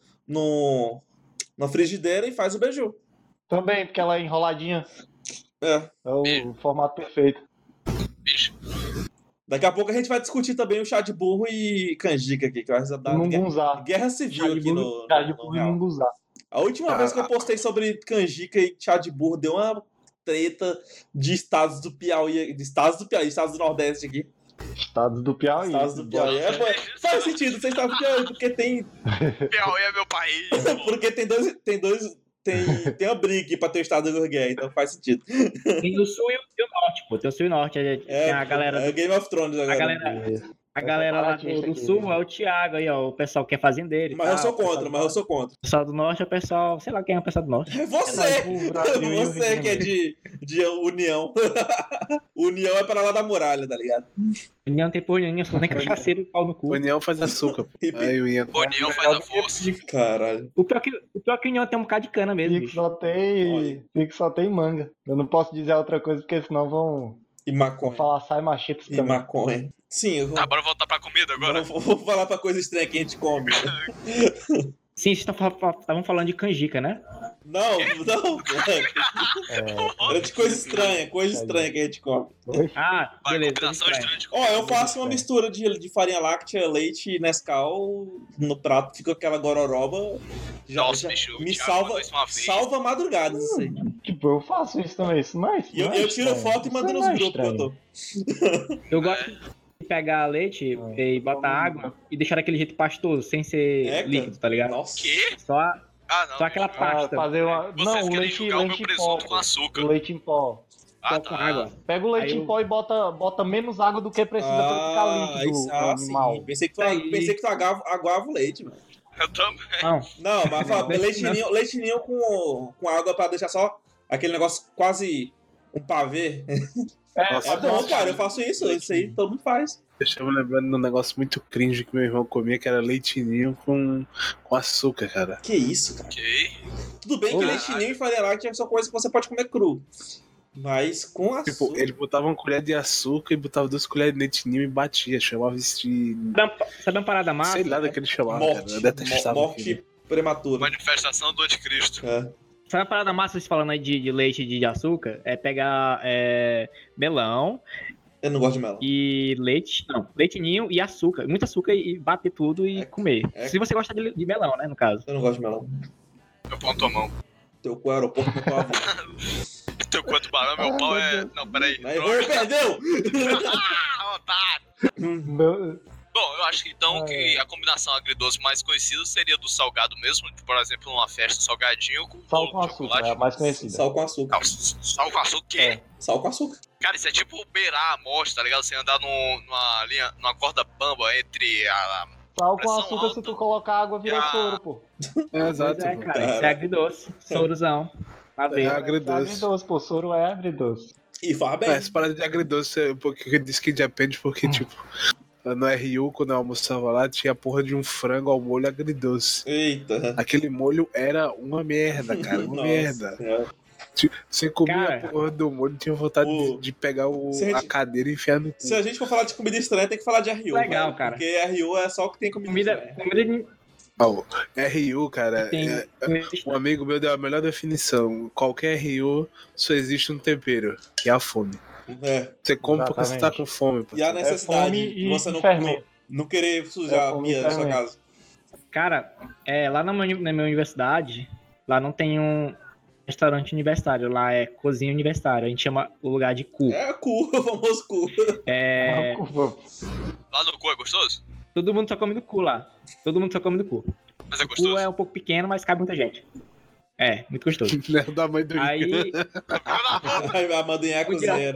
no na frigideira e faz o beiju. Também, porque ela é enroladinha. É. É o E- formato perfeito. Bicho. Daqui a pouco a gente vai discutir também o chá de burro e canjica aqui, que vai dar guerra, Mungunzá. guerra civil aqui no, Chá de no, no burro e real. munguzá. A última Ah, vez que eu postei sobre canjica e chá de burro deu uma treta de estados do Piauí, de estados do Piauí, estados do Nordeste aqui. Estados do Piauí. Estados do Piauí. É, pô, faz sentido ser estado do Piauí, porque tem, Piauí é meu país. pô. porque tem dois, tem dois, tem, tem uma briga aqui pra ter o estado do Gurgué, então faz sentido. Tem o sul e o, e o norte, pô. Tem o sul e o norte. é- É, tem a galera, é Game of Thrones agora. a galera, a galera lá do, do Separatista sul aqui. é o Thiago aí, ó. O pessoal que é fazendeiro. e Mas eu tal, sou o pessoal contra, do mas eu sou contra. O pessoal do norte é o pessoal. Sei lá quem é o pessoal do norte. É você! O Brasil e o Você Rio de que é de, de união. União é pra lá da muralha, tá ligado? União não tem porra nenhuma, sou nem cachaceiro e pau no cu. União faz açúcar, pô. Hippie. Aí o Ian. União faz a força. Caralho. O pior, que, o pior que União tem um bocado de cana mesmo, Fique bicho. só tem. Olha. Fique só tem manga. Eu não posso dizer outra coisa, porque senão vão, E vão maconha. falar sai machetes E também. maconha. Sim, eu vou, Tá, bora voltar pra comida agora. vou, vou falar pra coisa estranha que a gente come. Sim, vocês estavam falando de canjica, né? Não, não, pô. É, Era de coisa estranha, coisa estranha que a gente come. oxe, Ah, Vai, beleza. combinação estranho. estranha de Ó, eu faço uma mistura de, de farinha láctea, leite e Nescau no prato, fica aquela gororoba. Já, Nossa, já bicho, o me Thiago salva, mandou isso uma vez. salva madrugadas isso aí. tipo, eu faço isso também. Isso não é, isso E eu, não é eu tiro estranho. foto e Isso mando não nos é grupos que eu estranho. tô. Eu gosto de pegar leite Ah. e botar água e deixar daquele jeito pastoso, sem ser É, cara. líquido, tá ligado? Nossa. Quê? Só, a- Ah, não. só aquela bicho. Ah, pasta. fazer uma... Vocês Não, o querem leite, julgar o meu leite em pó. presunto com pô. açúcar. O leite em pó. Ah, Só tá. com água. Pega o leite Aí em eu- pó e bota, bota menos água do que precisa pra Ah, ficar líquido isso- o ah, animal. sim. Pensei que tu, Aí. pensei que tu aguava, aguava o leite, mano. Eu também. Não, Não, mas fala, Não. leitinho, leitinho com, com água pra deixar só aquele negócio quase um pavê. É, Nossa, É fazer bom, uma- cara, eu faço isso. Isso aí todo mundo faz. Deixa eu me lembrando de um negócio muito cringe que meu irmão comia, que era leitinho com, com açúcar, cara. Que isso, cara. Ok. Tudo bem que Ô, leitinho e farinha láctea são coisas que você pode comer cru. Mas com açúcar. Tipo, ele botava uma colher de açúcar e botava duas colheres de leitinho e batia. Chamava isso de. sabe uma- sabe uma parada massa? Sei lá do que ele chamava, cara. morte. Eu detestava mo- aquilo. morte prematura. Manifestação do anticristo. É. Sabe uma parada massa vocês falando aí de, de leite e de açúcar? É pegar é, melão Eu não gosto de melão. e leite. Não, leite ninho e açúcar. Muito açúcar e bater tudo e É- comer. é- Se você gosta de, de melão, né, no caso. Eu não gosto de melão. Meu pau tua mão. Teu cu é aeroporto com tua avó. Teu cu é tubarão, meu pau é. Não, peraí. Aí errou e perdeu! Ah, otário. Meu- Bom, eu acho que então Ah, que a combinação agridoce mais conhecida seria do salgado mesmo, por exemplo, numa festa salgadinho com Sal bolo com de açúcar, chocolate. é a mais conhecida. Sal com açúcar. Não, s- sal com açúcar, o quê? É. Sal com açúcar. Cara, isso é tipo beirar a morte, tá ligado? Você andar no, numa linha, numa corda bamba entre a... Sal com Pressão açúcar, alta. se tu colocar água, vira Ah. soro, pô. É, exato. Pois é, pô. cara. Isso é agridoce. Sorozão. É Aveia. agridoce. Agridoce, pô. Soro é agridoce. E faz bem. É, essa parada de agridoce é um pouquinho que disse que depende, porque, tipo, no R U, quando eu almoçava lá, tinha a porra de um frango ao molho agridoce. Eita. Aquele molho era uma merda, cara, uma Nossa merda. Senhora. Você comia Cara. a porra do molho, tinha vontade O- de, de pegar o, Se a gente- a cadeira e enfiar no cu. Se a gente for falar de comida estranha, tem que falar de R U. Legal, velho, cara. Porque R U é só o que tem comida, Comida, estranha. comida de. Ó, R U, cara, Tem, é- comida um amigo meu deu a melhor definição. Qualquer R U só existe um tempero, que é a fome. É. Você come porque você tá Exatamente. com fome. E a parceiro. necessidade fome de e você não, fermento. não, não querer sujar É a fome pia e da sua fermento. casa. Cara, é, lá na minha, na minha universidade, lá não tem um restaurante universitário, lá é cozinha universitária. A gente chama o lugar de cu. É cu, o famoso cu. É, Lá no cu é gostoso? todo mundo só come do cu lá. Todo mundo só come do cu. Mas é O cu gostoso? é um pouco pequeno, mas cabe muita gente. É, muito gostoso. Né, da mãe do Aí, Filho da puta, Aí a mandinha é a cozinheira.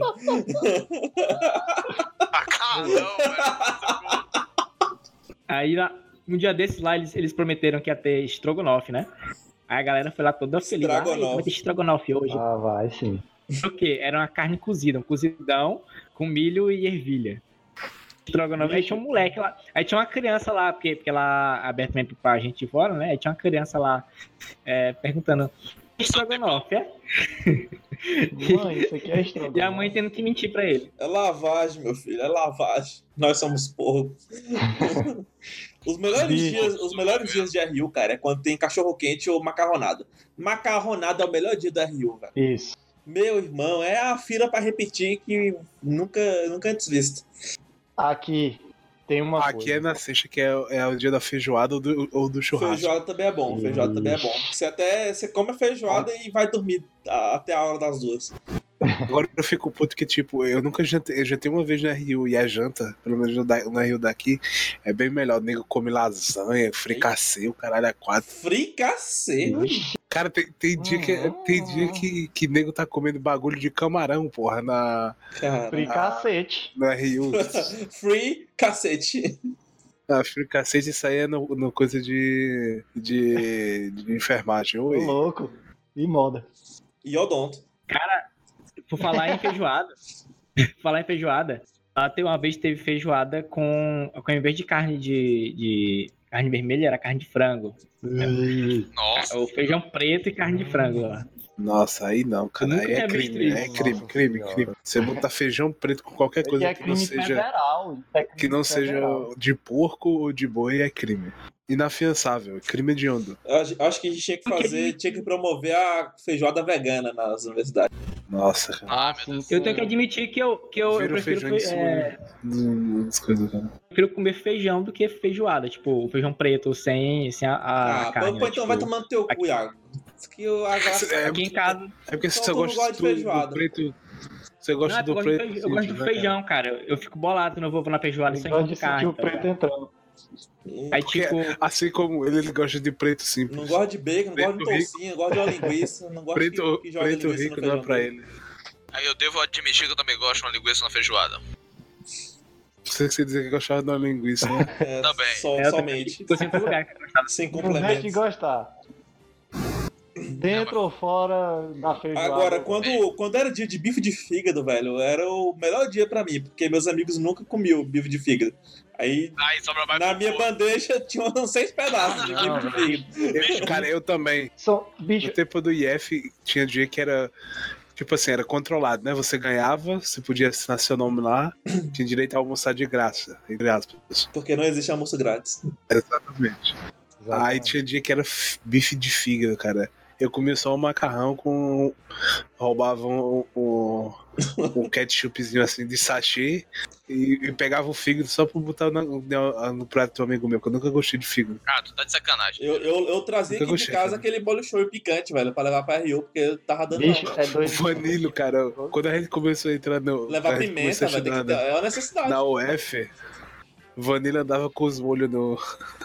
calão, velho. aí lá, um dia desses lá, eles, eles prometeram que ia ter estrogonofe, né? Aí a galera foi lá toda feliz. Ah, Estrogonofe. vai ter estrogonofe hoje. Ah, vai sim. O quê? Era uma carne cozida, um cozidão com milho e ervilha. Estrogonofe. Aí tinha um moleque lá. Aí tinha uma criança lá, porque, porque lá abertamente pra gente de fora, né? Aí tinha uma criança lá é, perguntando: estrogonofe, é? Mãe, isso aqui é estrogonofe. E a mãe tendo que mentir pra ele. É lavagem, meu filho, é lavagem. Nós somos porcos. Os melhores, Bicho. dias, os melhores dias de R U, cara, é quando tem cachorro quente ou macarronada. Macarronada é o melhor dia do R U, velho. Isso. Meu irmão, é a fila pra repetir que nunca, nunca antes visto. Aqui tem uma Aqui é coisa. na sexta, que é, é o dia da feijoada ou do, ou do churrasco. Feijoada também é bom, feijoada também é bom. Você até você come a feijoada e vai dormir a- até a hora das duas. Agora eu fico puto que, tipo, eu nunca jantei, eu jantei uma vez no R U e a janta, pelo menos no, da- no R U daqui, é bem melhor. O nego come lasanha, fricassê, o caralho é quatro. Fricassê. Cara, tem, tem dia, que, tem dia que, que nego tá comendo bagulho de camarão, porra, na, Cara. Free cacete. no R U. Free cacete. Ah, fricacete, isso aí é no, no coisa de, de, de enfermagem. Ô, Oi. louco. E moda. E odonto. Por falar em feijoada. por falar em feijoada. Lá tem uma vez teve feijoada com, com em vez de carne de, de carne vermelha, era carne de frango. Nossa, O feijão preto e carne de frango lá. Nossa, aí não, cara. Eu nunca Aí é tinha visto crime, isso. é crime, Nossa crime, Senhora. crime. Você botar feijão preto com qualquer Isso coisa é que não crime seja, federal. Isso é crime que não seja federal. de porco ou de boi é crime. inafiançável, crime hediondo. Eu acho, acho que a gente tinha que fazer, tinha que promover a feijoada vegana nas universidades. Nossa, cara. Ah, sim, meu Deus. sim. Eu tenho que admitir que eu, que eu, eu Vira o prefiro, feijão em fe- cima é, das coisas, cara. prefiro comer feijão do que feijoada. Tipo, feijão preto sem, sem a, a Ah, carne. pô, né? então Tipo, vai tomando teu cu, Iago. Isso que eu, a graça... É, aqui em casa. É porque Então você tu não gosta gosta de do, feijoada. do preto. Você Não, gosta é porque do eu gosto de preto. feijão, eu gosto sim, de né, feijão, cara. Eu fico bolado quando eu vou na feijoada Ele sem gosta de sentir carne. o tá preto ligado? entrando. Aí, Porque, tipo, assim como ele, ele gosta de preto simples. Não gosto de bacon, não gosto de Preto tocinho, não gosto de uma linguiça, não gosto Preto, que, que joga preto linguiça rico no não é feijão pra dele. ele. Aí eu devo admitir que eu também gosto de uma linguiça na feijoada. Você que você dizer que gostava de uma linguiça, né? É, Também. só- é, eu somente. tô sem outro lugar que eu gostava. Sem Não deixe de complementos. gostar. Dentro ou fora da feijoada. Agora, quando, quando era dia de bife de fígado, velho, era o melhor dia pra mim, porque meus amigos nunca comiam bife de fígado. Aí, Aí sobra mais na pro minha povo. bandeja, tinha uns seis pedaços de Não, bife de fígado. Eu- cara, eu também. São, bicho, No tempo do I F, tinha dia que era. Tipo assim, era controlado, né? Você ganhava, você podia assinar seu nome lá, tinha direito a almoçar de graça, entre aspas. Porque não existe almoço grátis. Exatamente. Aí tinha dia que era f- bife de fígado, cara. Eu comia só um macarrão com. Roubava um, um, um ketchupzinho assim de sachê e, e pegava o fígado só pra botar no, no, no prato do amigo meu, que eu nunca gostei de fígado. Ah, tu tá de sacanagem. Eu, eu, eu trazia Nunca aqui de gostei, casa cara. aquele molho show picante, velho, pra levar pra R U, porque tava dando bicho não. é O doido. vanilho, cara, quando a gente começou a entrar no. Levar a gente pimenta, começou a velho, tem que estudar ter, na- é uma necessidade. Na U F, Vanilla andava com os molhos no,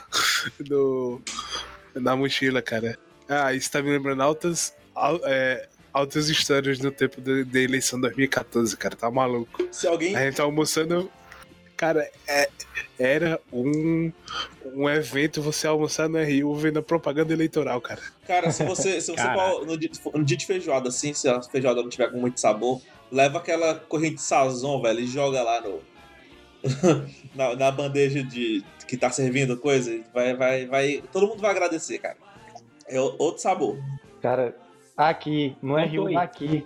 no, na mochila, cara. Ah, isso tá me lembrando altas, al- é, altas histórias no tempo da da eleição dois mil e catorze, cara. Tá maluco. Se alguém... A gente tá almoçando. Cara, é- era um, um evento você almoçar no R U vendo a propaganda eleitoral, cara. Cara, se você, se você Caraca. for no dia, no dia de feijoada, assim, se a feijoada não tiver com muito sabor, leva aquela corrente de sazon, velho, e joga lá no. na, na bandeja de que tá servindo coisa. Vai, vai, vai. Todo mundo vai agradecer, cara. É o- outro sabor. Cara, aqui, no Contou R U aí. daqui,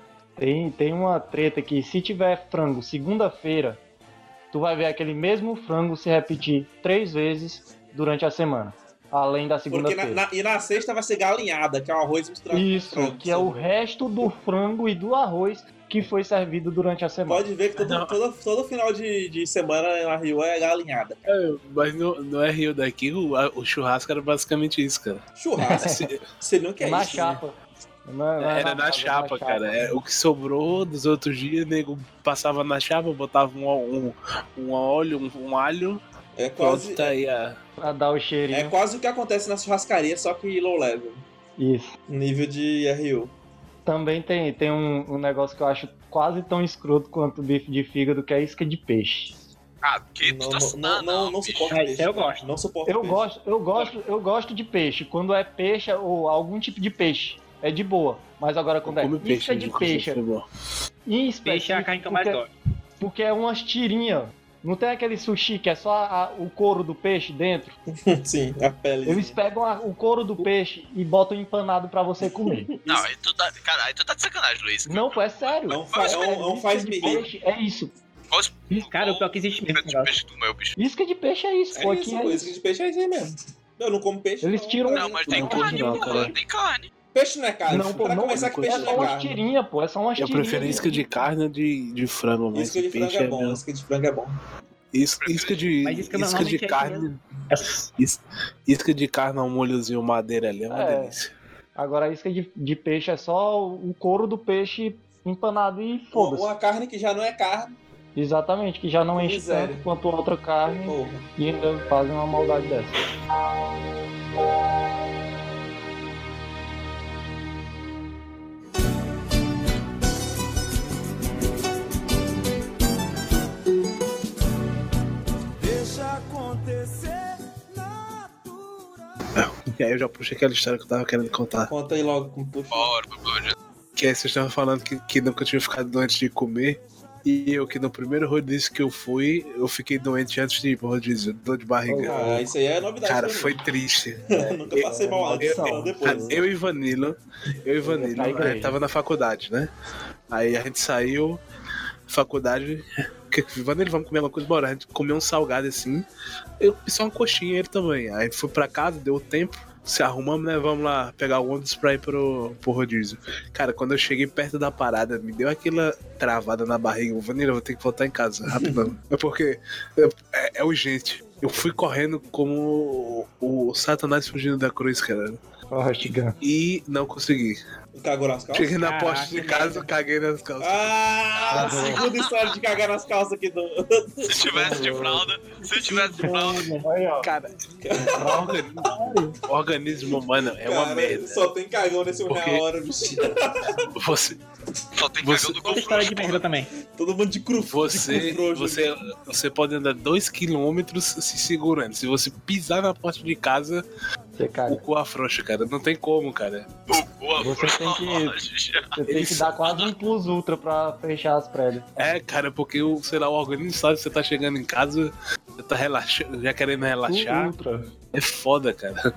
tem, tem uma treta que se tiver frango segunda-feira, tu vai ver aquele mesmo frango se repetir três vezes durante a semana. Além da Porque na, segunda-feira. na- e na sexta vai ser galinhada, que é um arroz misturado com Isso, frango. que é o resto do frango e do arroz que foi servido durante a semana. Pode ver que todo, Não. todo, todo final de, de semana na Rio é galinhada. É, mas no, no R U daqui, o, a- o churrasco era basicamente isso, cara. Churrasco, Se- você não quer na isso. chapa. Não, não é Era na casa, chapa, é na cara. É, o que sobrou dos outros dias, nego passava na chapa, botava um, um, um óleo, um, um alho. É quase, Pronto, tá aí a. Pra dar o cheirinho. é quase o que acontece na churrascaria, só que low level. Isso. Nível de R U. Também tem, tem um, um negócio que eu acho quase tão escroto quanto o bife de fígado, que é a isca de peixe. Ah, que tu Não, tá... não, não, não, não bicho. suporto Ah, peixe. isso eu gosto. Não suporto Eu peixe. gosto, eu gosto, eu gosto de peixe. Quando é peixe ou algum tipo de peixe, é de boa. Mas agora quando é Come peixe, isca de nunca peixe, foi bom. em Peixe é a carne que eu mais porque, gosto. porque é umas tirinhas. Não tem aquele sushi que é só a- o couro do peixe dentro? Sim, a pele. Eles pegam a- o couro do peixe e botam empanado pra você comer. Não, aí tu tá... Cara, aí tu tá de sacanagem, Luiz. Não, pô, é sério. É um, fa é um, é um Isca faz de me rir. peixe é isso. Qual os- Cara, o pior que existe mesmo qual esse de negócio. peixe do meu, bicho? Isca de peixe é isso, pô. É Aqui isso, é pô, isso. isca de peixe é isso aí mesmo. Eu não como peixe. Eles não, tiram- pra Não, mim. mas tem Não, carne, não, pô. cara. Tem carne. Peixe não é carne. Não, pô, pra não, começar, que é peixe não só é umas carne. tirinhas, pô. É só umas Eu tirinhas. prefiro isca de carne de, de frango, mas Isca de frango peixe é bom, meu. isca de frango é bom. Is- Isca de, Mas isca isca de normalmente é carne. É- is- Isca de carne ao molhozinho madeira ali é uma É. delícia. Agora a isca de, de peixe é só o couro do peixe empanado e Uma, foda-se. uma carne que já não é carne. Exatamente, que já não enche Miséria. tanto quanto a outra carne Porra. e ainda fazem uma maldade dessa. E aí eu já puxei aquela história que eu tava querendo contar. Conta aí logo como puxa. Bora, bora. Que aí vocês estavam falando que, que nunca tinha ficado doente de comer. E eu que no primeiro rodízio que eu fui, eu fiquei doente antes de ir pro rodízio, dor de barriga. Ah, isso aí é novidade. Cara, pra mim. foi triste. Nunca passei mal antes, maldição. só depois. Eu e Vanilo, eu e Vanilo, pra a igreja. gente tava na faculdade, né? Aí a gente saiu, faculdade, Vanilla, vamos comer uma coisa, bora. A gente comeu um salgado assim. Eu fiz uma coxinha, ele também. Aí fui pra casa, deu tempo. Se arrumamos, né? Vamos lá pegar o ônibus pra ir pro, pro rodízio. Cara, quando eu cheguei perto da parada, me deu aquela travada na barriga. Vanilla, eu vou ter que voltar em casa, rapidão. É porque é, é urgente. Eu fui correndo como o, o Satanás fugindo da cruz, cara. Forrest Gump. E não consegui. Cagou nas calças? Cheguei na Caraca, porta de casa, eu caguei nas calças. Ah, Tá bom. segunda história de cagar nas calças aqui do. Se tivesse de fralda, se tivesse de fralda. Aí, ó. Cara, organismo, organismo humano é uma Cara, merda. só tem cagão nesse uma Porque- hora, bicho. Você, Só tem Você- cagão do Outra cu história de frouxo, merda também. Todo mundo de cru. você, de cu frouxo. você, você pode andar dois quilômetros se segurando. Se você pisar na porta de casa, Você, o cara, cu afrouxa, cara. Não tem como, cara. Boa, Você tem que- Jorge. você tem que dar quase um plus ultra pra fechar as prédios. É, cara, porque o, sei lá, o organismo sabe que você tá chegando em casa, você tá relaxando, já querendo relaxar. Ultra. É foda, cara.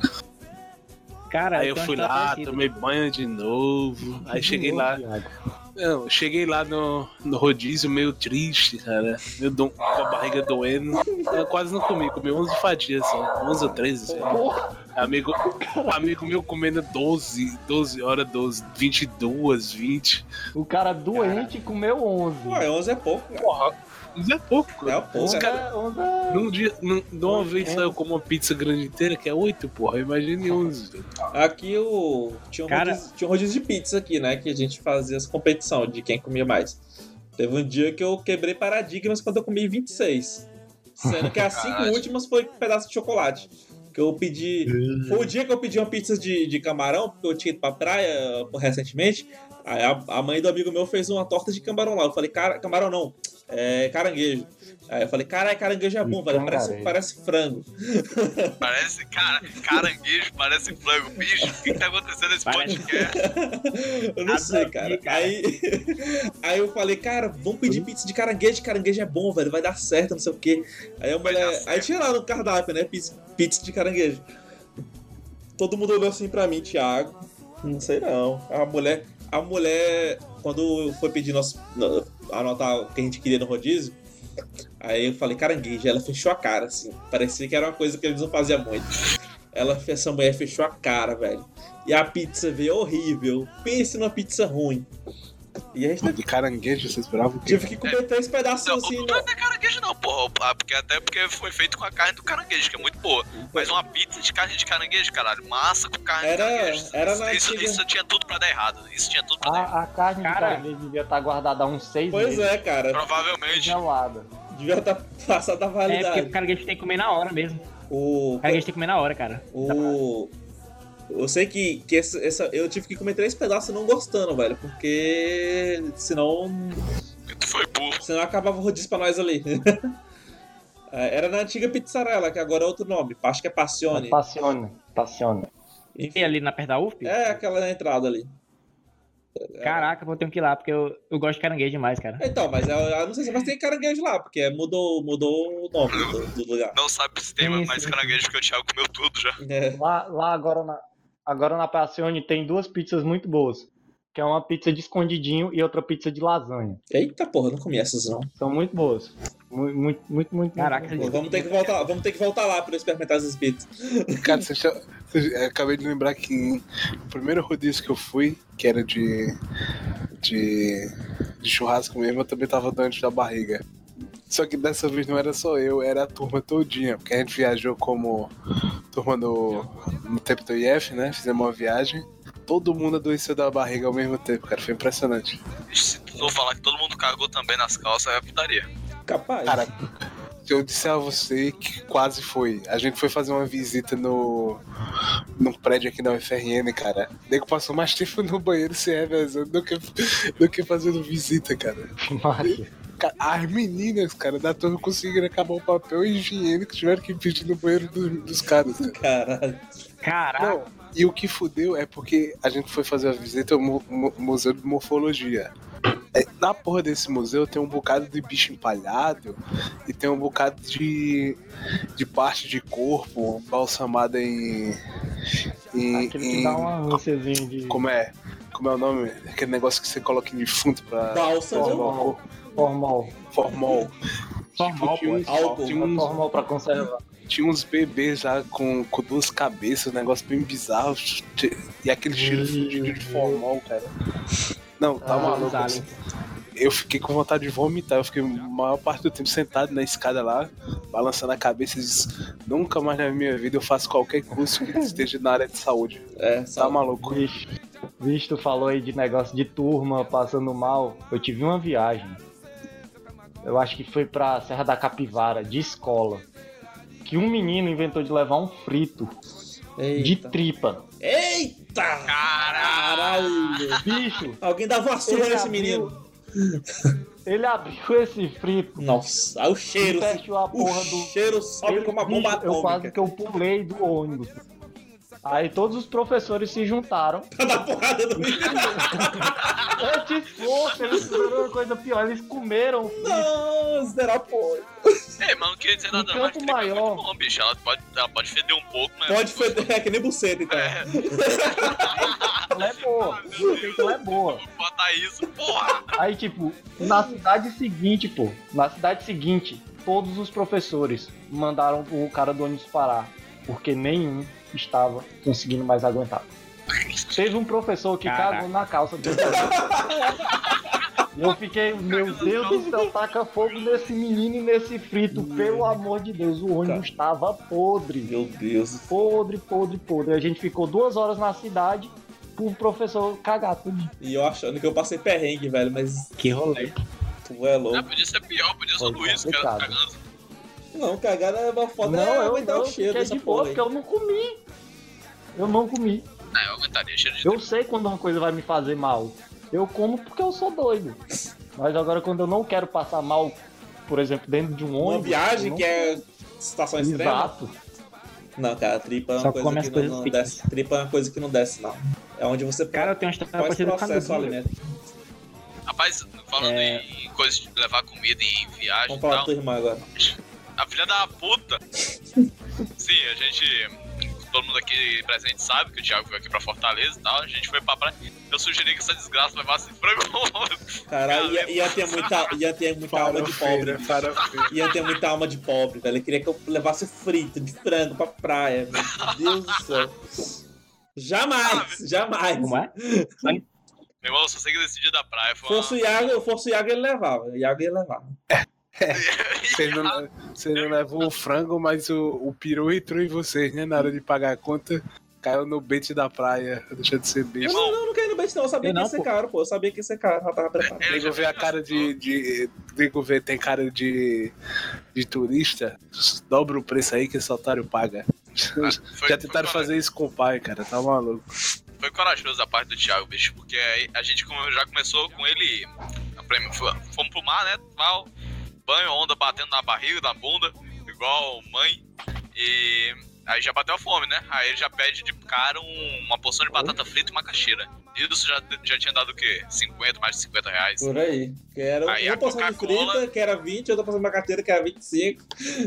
Cara, Aí eu tem uma fui história lá, parecida. tomei banho de novo. Aí cheguei lá. Thiago. Não, cheguei lá no, no rodízio meio triste, cara. Meio do, com a barriga doendo. Eu quase não comi, comi onze fatias, assim. onze ou treze, sei lá. Porra, Amigo, amigo meu comendo doze, doze horas, doze, vinte e duas, vinte. o cara doente comeu onze. Ué, onze é pouco, cara. Porra, isso é pouco. É pouco, Os é. caras, onze é... num dia, num, de uma vez só eu como uma pizza grande inteira, que é oito, porra. Imagine onze. Aqui o... tinha, um Cara- rodízio, tinha um rodízio de pizza aqui, né? Que a gente fazia essa competição de quem comia mais. Teve um dia que eu quebrei paradigmas quando eu comi vinte e seis. Sendo que as cinco Caralho. últimas foi um pedaço de chocolate. Que eu pedi. Foi o dia que eu pedi uma pizza de, de camarão, porque eu tinha ido pra praia uh, recentemente. Aí a, a mãe do amigo meu fez uma torta de camarão lá. Eu falei, cara, camarão não, é caranguejo. Aí eu falei, caralho, caranguejo é bom, velho. Parece, Caranguejo. parece frango. Parece, cara, caranguejo, parece frango. Bicho, o que, que tá acontecendo nesse Parece- podcast? Eu não sei, cara. Aí, aí eu falei, cara, vamos pedir pizza de caranguejo. Caranguejo é bom, velho. Vai dar certo, não sei o quê. Aí a Vai mulher. dar Aí certo. tinha lá no cardápio, né? Pizza, pizza de caranguejo. Todo mundo olhou assim pra mim, Thiago. Não sei não. A mulher. A mulher, quando foi pedir nosso, no- anotar o que a gente queria no rodízio, aí eu falei caranguejo. Ela fechou a cara, assim. Parecia que era uma coisa que eles não faziam muito. Ela, essa mulher fechou a cara, velho. E a pizza veio horrível. Pense numa pizza ruim. E a gente De caranguejo, vocês esperavam que... tive que comer três pedaços Não, assim, não né? é caranguejo não, porra. Ah, porque, até porque foi feito com a carne do caranguejo, que é muito boa. Mas uma pizza de carne de caranguejo, caralho. Massa com carne Era- de caranguejo. era isso, na isso, antiga- isso tinha tudo pra dar errado. Isso tinha tudo pra dar errado. A, a carne Cara- de caranguejo devia estar guardada há uns seis Pois meses. é, cara. Provavelmente. Gelada. Devia estar passada da É, porque validade. o caranguejo tem que comer na hora mesmo. O, O caranguejo tem que comer na hora, cara. o, eu sei que, que essa, essa- eu tive que comer três pedaços não gostando, velho. Porque senão. Tu foi burro. Senão acabava o rodízio pra nós ali. É, era na antiga Pizzarella, que agora é outro nome. Acho que é Passione. Passione. Passione. Enfim, E ali na perto da U F P? é aquela na entrada ali. Caraca, vou ter que ir lá, porque eu, eu gosto de caranguejo demais, cara. Então, mas eu, eu não sei se mas tem caranguejo lá, porque mudou, mudou o nome do, do lugar. Não sabe se tem Sim, mais sim. caranguejo, porque o Thiago comeu tudo já. É. Lá, lá agora na, agora na Passione tem duas pizzas muito boas. Que é uma pizza de escondidinho e outra pizza de lasanha. Eita porra, não comi essas não. São muito boas. Muito, muito, muito, muito. Caraca, muito boas. Vamos ter que voltar, vamos ter que voltar lá pra eu experimentar essas pizzas. Cara, você já- você- eu acabei de lembrar que o primeiro rodízio que eu fui, que era de, de, de churrasco mesmo, eu também tava doente da barriga. Só que dessa vez não era só eu, era a turma todinha, porque a gente viajou como turma no, no tempo do I F, né? Fizemos uma viagem. Todo mundo adoeceu da barriga ao mesmo tempo, cara. Foi impressionante. Se tu for falar que todo mundo cagou também nas calças, é putaria. Capaz. Cara, se eu disser a você que quase foi. A gente foi fazer uma visita no num prédio aqui na U F R N, cara. O nego passou mais tempo no banheiro se revezando do que, do que fazendo visita, cara. Maria. Cara, as meninas, cara, da turma conseguiram acabar o papel higiênico, tiveram que pedir no banheiro do- dos caras, cara. Caralho. Caraca, Não, e o que fudeu é porque a gente foi fazer a visita ao mu- mu- Museu de Morfologia. É, na porra desse museu tem um bocado de bicho empalhado e tem um bocado de, de parte de corpo balsamada em. em, Aquele em- que dá uma ânsiazinha de. Como é? como é o nome? Aquele negócio que você coloca em defunto pra... Bálsamo. Formal. Formal. Formol. Formal, tinha uns, álcool. tinha uns, Formal pra conservar. tinha uns bebês já com, com duas cabeças, um negócio bem bizarro. E aquele cheiro fudido de formol, cara. Não, tá Ah, maluco. Assim. Eu fiquei com vontade de vomitar. Eu fiquei a maior parte do tempo sentado na escada lá, balançando a cabeça e disse, nunca mais na minha vida eu faço qualquer curso que esteja na área de saúde. É, Tá sabe? maluco. Vixe, vixe, tu falou aí de negócio de turma passando mal. Eu tive uma viagem. Eu acho que foi pra Serra da Capivara, de escola. Que um menino inventou de levar um frito de Eita. tripa. Eita! Caralho! Bicho, Alguém dava uma surra Ele nesse abriu- menino. ele abriu esse frito Nossa, aí o cheiro. e fechou a porra O do... cheiro sobe Ele- como uma bomba bicho, eu quase atômica. que eu pulei do ônibus. Aí todos os professores se juntaram. Pra dar porrada no menino. Antes fosse, eles fizeram uma coisa pior. Eles comeram o frito. Não, zero apoio. É, mas não queria dizer No nada não. campo Tripa é maior. muito bom, bicho. Ela pode, ela pode feder um pouco, mas... Pode feder, é que nem buceta, então. É, Ela é boa. O frito ela é boa. botar isso, porra! Aí, tipo, na cidade seguinte, pô, na cidade seguinte, todos os professores mandaram o cara do ônibus parar, porque nenhum estava conseguindo mais aguentar. Teve um professor que Caraca. cagou na calça do E eu fiquei, meu Deus do céu, taca fogo nesse menino e nesse frito, pelo amor de Deus, o ônibus estava podre. Meu Deus. Podre, podre, podre. A gente ficou duas horas na cidade pro professor cagar tudo. E eu achando que eu passei perrengue, velho, mas Que rolê. tu é Ah, louco. podia ser pior, podia ser o Foi Luiz, que era complicado. cagando. Não, cagada é uma foda. Não, é eu aguentar não, o cheiro fiquei dessa de boa, porra aí. porque eu não comi. Eu não comi. Ah, eu aguentaria cheiro de Eu sei quando uma coisa vai me fazer mal. Eu como porque eu sou doido. Mas agora quando eu não quero passar mal, por exemplo, dentro de um ônibus... Uma viagem eu não- que é situação extrema. Exato. Não, cara, tripa é uma Só coisa come que as não, coisas não pequenas. desce. Tripa é uma coisa que não desce, não. É onde você Cara, eu tenho uma história pode parecida com a processa o Dudu, alimento. Rapaz, falando É. em coisas de levar comida em viagem Vamos e falar da tal, tua irmã agora. a filha da puta. Sim, a gente. Todo mundo aqui presente sabe que o Thiago veio aqui pra Fortaleza e tal. A gente foi pra praia. Eu sugeri que essa desgraça levasse frango. Caralho, ia, ia ter muita, ia ter muita alma de pobre. bicho. Farofeira. Ia ter muita alma de pobre, velho. Ele queria que eu levasse frito de frango pra praia. Meu Deus do céu. Jamais, jamais. Como é? Meu irmão, só sei que nesse dia da praia foi Fosse o Iago, fosse o Iago, ele levava. O Iago ia levar. Você não, você não levou o frango, mas o, o peru entrou em vocês, né? Na hora de pagar a conta, caiu no bait da praia, deixa de ser besta. Não, não, não caí no bait, não. Eu sabia Eu que ia não, ser pô. caro, pô. Eu sabia que ia ser caro, já tava preparado. Ele Nego já vê a cara de. de nego vê, tem cara de. de turista, dobra o preço aí que esse otário paga. foi- Já tentaram foi fazer isso com o pai, cara, tá maluco. Foi corajoso a parte do Thiago, bicho, porque aí a gente come- já começou com ele. a prêmio- foi- Fomos pro mar, né? Tal, banho, onda batendo na barriga, na bunda, igual mãe. E aí já bateu a fome, né? Aí ele já pede de cara um- uma porção de batata frita e macaxeira. Isso já, já tinha dado o quê? cinquenta, mais de cinquenta reais. Por aí. Que era Aí uma a porção de Coca-Cola- frita, que era vinte, outra porção de macateira, que era vinte e cinco.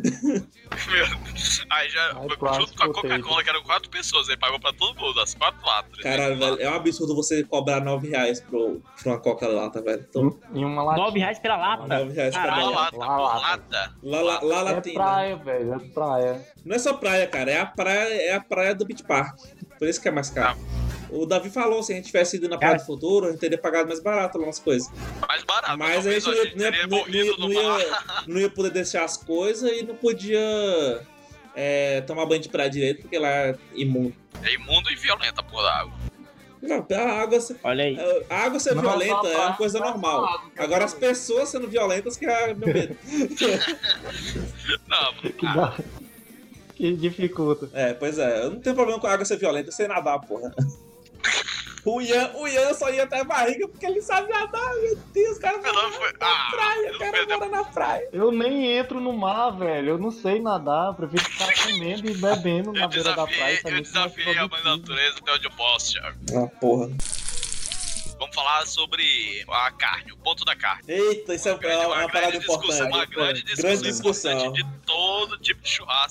Aí já, Ai, junto plástico, com a potato. Coca-Cola, que eram quatro pessoas, ele pagou pra todo mundo, as quatro latas. Caralho, velho, é um absurdo você cobrar nove reais pro, pra uma Coca-Lata, velho. Então, Em uma latinha. Nove reais pela lata. nove reais pra Uma Caralho. lá. lata, Lá, por lata. lata. Lá, lá, lá, É latina. praia, velho, é praia. Não é só praia, cara, é a praia, é a praia do Beach Park. Por isso que é mais caro. O Davi falou, se a gente tivesse ido na Praia Cara. do Futuro, a gente teria pagado mais barato lá nas coisas. Mais barato. Mas a talvez gente não ia, não, ia, teria não, ia, morrido não, no mar. ia, não ia poder deixar as coisas e não podia é, tomar banho de praia direito, porque lá é imundo. É imundo e violenta a porra da água. Não, a água, se- Olha aí. a água ser Não, violenta não, é uma não, coisa não, normal. não, não, não. Agora as pessoas sendo violentas que é meu medo. Não, Que, ah, dá... que dificulta. É, pois é, eu não tenho problema com a água ser violenta, eu sei nadar, porra. O Ian, o Ian só ia até a barriga porque ele sabe nadar, meu Deus, o cara mora não foi. na Ah, praia, não o cara foi- mora na praia. Eu nem entro no mar, velho. Eu não sei nadar. Eu prefiro ficar comendo e bebendo na eu beira da praia. desafiei, Isso é eu muito mais desafiei a mãe produtivo. natureza até onde eu posso, Thiago. Ah, porra. Vamos falar sobre a carne, o ponto da carne. Eita, isso é uma, Grande- uma parada discussão, importante. uma grande discussão, Grande discussão. importante de todo tipo de churrasco. Eu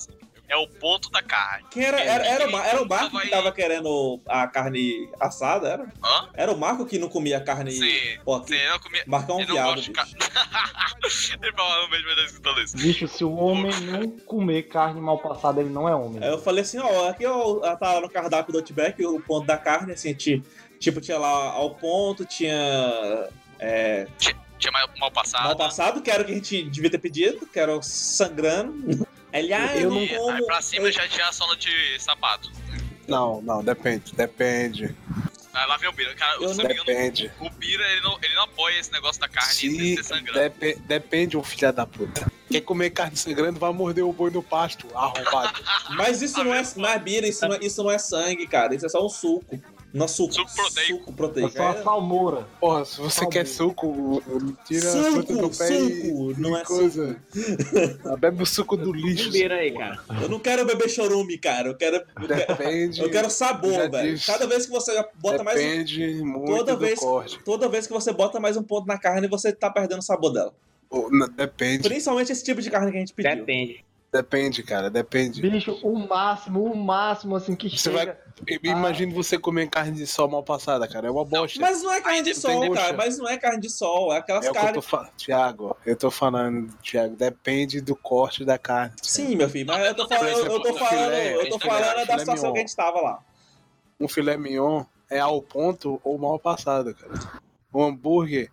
é o ponto da carne. Quem era? Era, era, o, Ma- era o Nunca Marco vai- que tava querendo a carne assada, era? Hã? Era o Marco que não comia carne. Sim, Pô, sim, eu não comia. Marco é um eu não viado, gosto de bicho. carne. Ele provavelmente vai estar escutando isso. Bicho, se o homem não comer carne mal passada, ele não é homem. Aí eu falei assim, ó, aqui ó, ela tá lá no cardápio do Outback, o ponto da carne, assim, ti- tipo, tinha lá ao ponto, tinha é, Tinha mal, mal passado. mal passado, que era o que a gente devia ter pedido, que era o sangrando. Ele, ah, eu não E como. aí pra cima eu- já tinha a sola de sapato. Não, não, depende, depende, Aí lá vem o Bira. Cara, Eu se não- não me engano, depende. o Bira ele não, ele não apoia esse negócio da carne Se ser sangrando. depe- depende, um filho da puta. Quer comer carne sangrando, vai morder o boi no pasto, arrombado. Mas isso não é, não é bira, isso não é, isso não é sangue, cara, isso é só um suco. Não, suco. Suco proteico. Suco É proteico. só a salmoura. Porra, se você Calma quer aí. suco, tira a fruta Suco, do pé e, suco, e não é coisa. Ah, bebe o suco do lixo. Beira aí, cara. Eu não quero beber chorume, cara. Eu quero, eu quero, Depende. eu quero sabor, já velho. disse. Cada vez que você bota mais um, Depende muito toda do vez, corte. toda vez que você bota mais um ponto na carne, você tá perdendo o sabor dela. Ou, não, depende, Principalmente esse tipo de carne que a gente pediu. Depende. depende, cara, depende. Bicho, o máximo, o máximo, assim, que Você chega... Imagina você comer carne de sol mal passada, cara. É uma bosta. Mas não é carne de tem sol, gosto. cara. Mas não é carne de sol. É aquelas É o que eu tô carnes. falando. Tiago, eu tô falando, Tiago, depende do corte da carne. Sim, meu filho. Mas eu tô Por falando, eu, eu exemplo, tô o falando, filé, eu tô filé, falando da filé situação mignon. que a gente tava lá. Um filé mignon é ao ponto ou mal passado, cara. O hambúrguer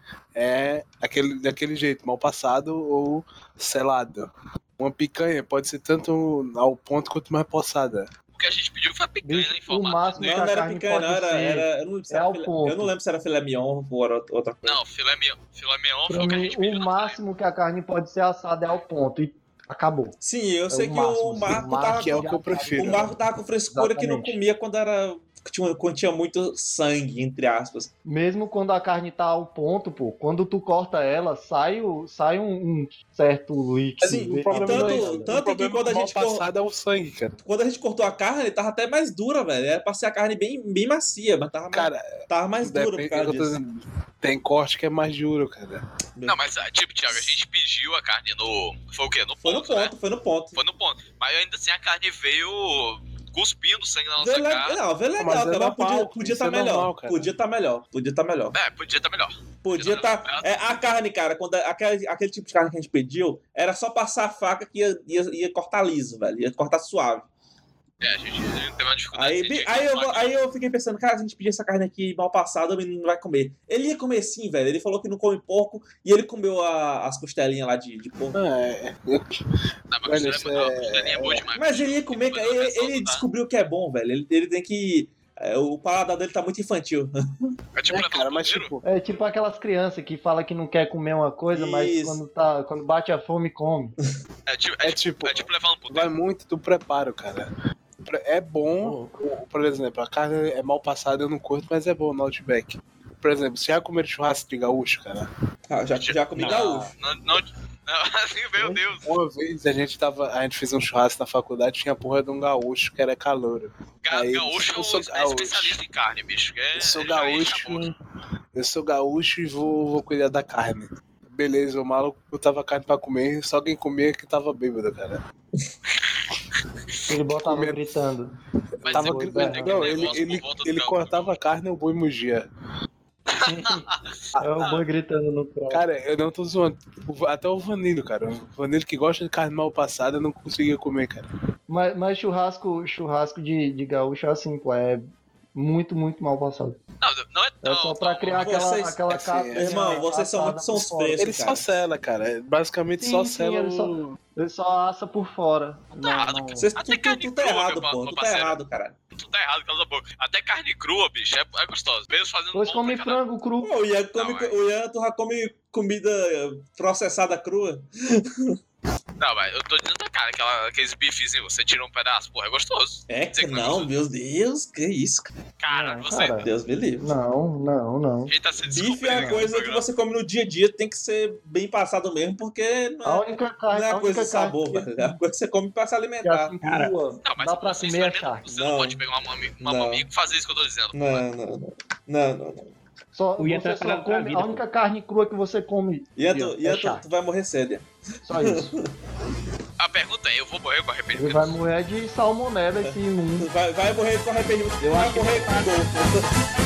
é aquele, daquele jeito, mal passado ou selado. Uma picanha pode ser tanto ao ponto quanto mais passada. O que a gente pediu foi a picanha, Bicho, né? Em o formato máximo de- que Não, a não era carne picanha, não. pode Era, ser era, eu, não lembro se é era ao filé, ponto. eu não lembro se era filé mignon ou era outra coisa. Não, filé mignon, filé mignon foi Pra o que a mim, gente pediu. o na máximo que a carne pode ser assada é ao ponto. E acabou. Sim, eu É sei o que máximo, o assim, Marco o tava. máximo Que é o de que eu assada. prefiro. O Marco tava com frescura que não Exatamente. comia quando era. que tinha- Quando tinha muito sangue, entre aspas. Mesmo quando a carne tá ao ponto, pô, quando tu corta ela, sai, o, sai um, um certo líquido. Sim, E o problema tanto- não é isso. o tanto que problema quando a do mal gente for- passado é o sangue, cara. Quando a gente cortou a carne, tava até mais dura, velho. Era pra ser a carne bem, bem macia, mas tava, Cara, mais, tava mais dura por depende, causa eu tô disso. dizendo, tem corte que é mais duro, cara. Não, mas ah, tipo, Thiago, a gente pediu a carne no. Foi o quê? No Foi no ponto, né? ponto, foi no ponto. Foi no ponto. Mas ainda assim a carne veio cuspindo sangue na nossa Veio le- cara. Não, veio legal, Mas é cara. Mas normal, podia, podia isso tá é melhor. normal, cara. Podia tá melhor. Podia tá melhor. É, podia estar melhor. Podia tá. É, a carne, cara, quando a- aquele, aquele tipo de carne que a gente pediu, era só passar a faca que ia, ia, ia cortar liso, velho. Ia cortar suave. É, a gente, a gente teve uma dificuldade. Aí, de- bi- de- aí, eu, vou- aí eu fiquei pensando, cara, se a gente pedir essa carne aqui mal passada, o menino não vai comer. Ele ia comer sim, velho. Ele falou que não come porco e ele comeu a- as costelinhas lá de, de porco. Não, é, Não, mas Olha, costela isso é, é- costelinha é boa demais. Mas ele ia comer, Depois cara. da Ele, versão, ele tá? descobriu que é bom, velho. Ele, ele tem que. é, o paladar dele tá muito infantil. É tipo é, levar cara, um mas ponteiro? tipo, É tipo aquelas crianças que falam que não quer comer uma coisa, mas Isso. quando, tá, quando bate a fome, come. É tipo, é é tipo, tipo, é tipo levar um vai ponteiro. muito do preparo, cara. É bom, por exemplo, a carne é mal passada, eu não curto, mas é bom no Outback. Por exemplo, você já comeu churrasco de gaúcho, cara? Ah, já, já comi Não. gaúcho. Não, não, não, assim, meu Deus. Uma vez a gente tava, a gente fez um churrasco na faculdade, tinha a porra de um gaúcho que era calouro. Ga- Aí, gaúcho eu sou é gaúcho. especialista em carne, bicho. É, Eu sou já enche a gaúcho, boca. eu sou gaúcho e vou, vou cuidar da carne. Beleza, o maluco botava carne pra comer, só quem comia que tava bêbado, cara. Ele botava Comendo. gritando. Mas Tava você gritando. vai ter aquele Não, ele, negócio por ele, volta do ele gaúcho. cortava a carne e o boi mugia. É o boi gritando no prato. Cara, eu não tô zoando. O- Até o Vanilo, cara. O Vanilo que gosta de carne mal passada não conseguia comer, cara. Mas, mas churrasco, churrasco de, de gaúcho é assim, pô, é muito, muito mal passado. Não, não é É tão. só pra tão- criar aquela, Vocês- aquela assim, casca. é- Irmão, vocês são assada muito são por os fora. frescos. Ele só cara. sela, cara. É Basicamente Sim, só sim, sela ele só- o... Ele só assa por fora. Não, errado, não- cara. Vocês, Até tu, tu, carne tu tá crua, errado, meu pô. pa- Tu tá parceiro. errado, caralho. Tu tá errado, cala a boca. Até carne crua, bicho, é, é gostoso. Mesmo fazendo Pois bom come pra caralho. frango cru. Pô, o Ian, come, Não, é. o Ian tu já come comida processada crua. Não, mas eu tô dizendo da cara, aquela, aqueles bifezinhos, você tira um pedaço, porra, é gostoso. É, Dizer que não, não. meu Deus, que isso, cara. Cara, Não, você. cara. Deus me livre. Não, não, não. A gente tá se Bife é descobrindo a aqui coisa no que programa. você come no dia a dia, tem que ser bem passado mesmo, porque não A é, única não carne, é a a coisa única de sabor, carne velho. É a coisa que você come pra se que é alimentar. assim Cara, crua, Não, mas dá pra você comer a experimenta- charque. Você não, Não. pode pegar uma mami- uma Não. maminha e fazer isso que eu tô dizendo. Não, não, não. Não, não, não. Só, O Ian você tá só falando pra come, vida, a única carne crua que você come. Ian, Ian, tu, é Ian, tu, charque. tu vai morrer cedo, Ian. Só isso. A pergunta é, eu vou morrer com Ele arrependimento? vai morrer de salmonela esse imundo. Vai, vai morrer com arrependimento. Eu vai acho que morrer com dor.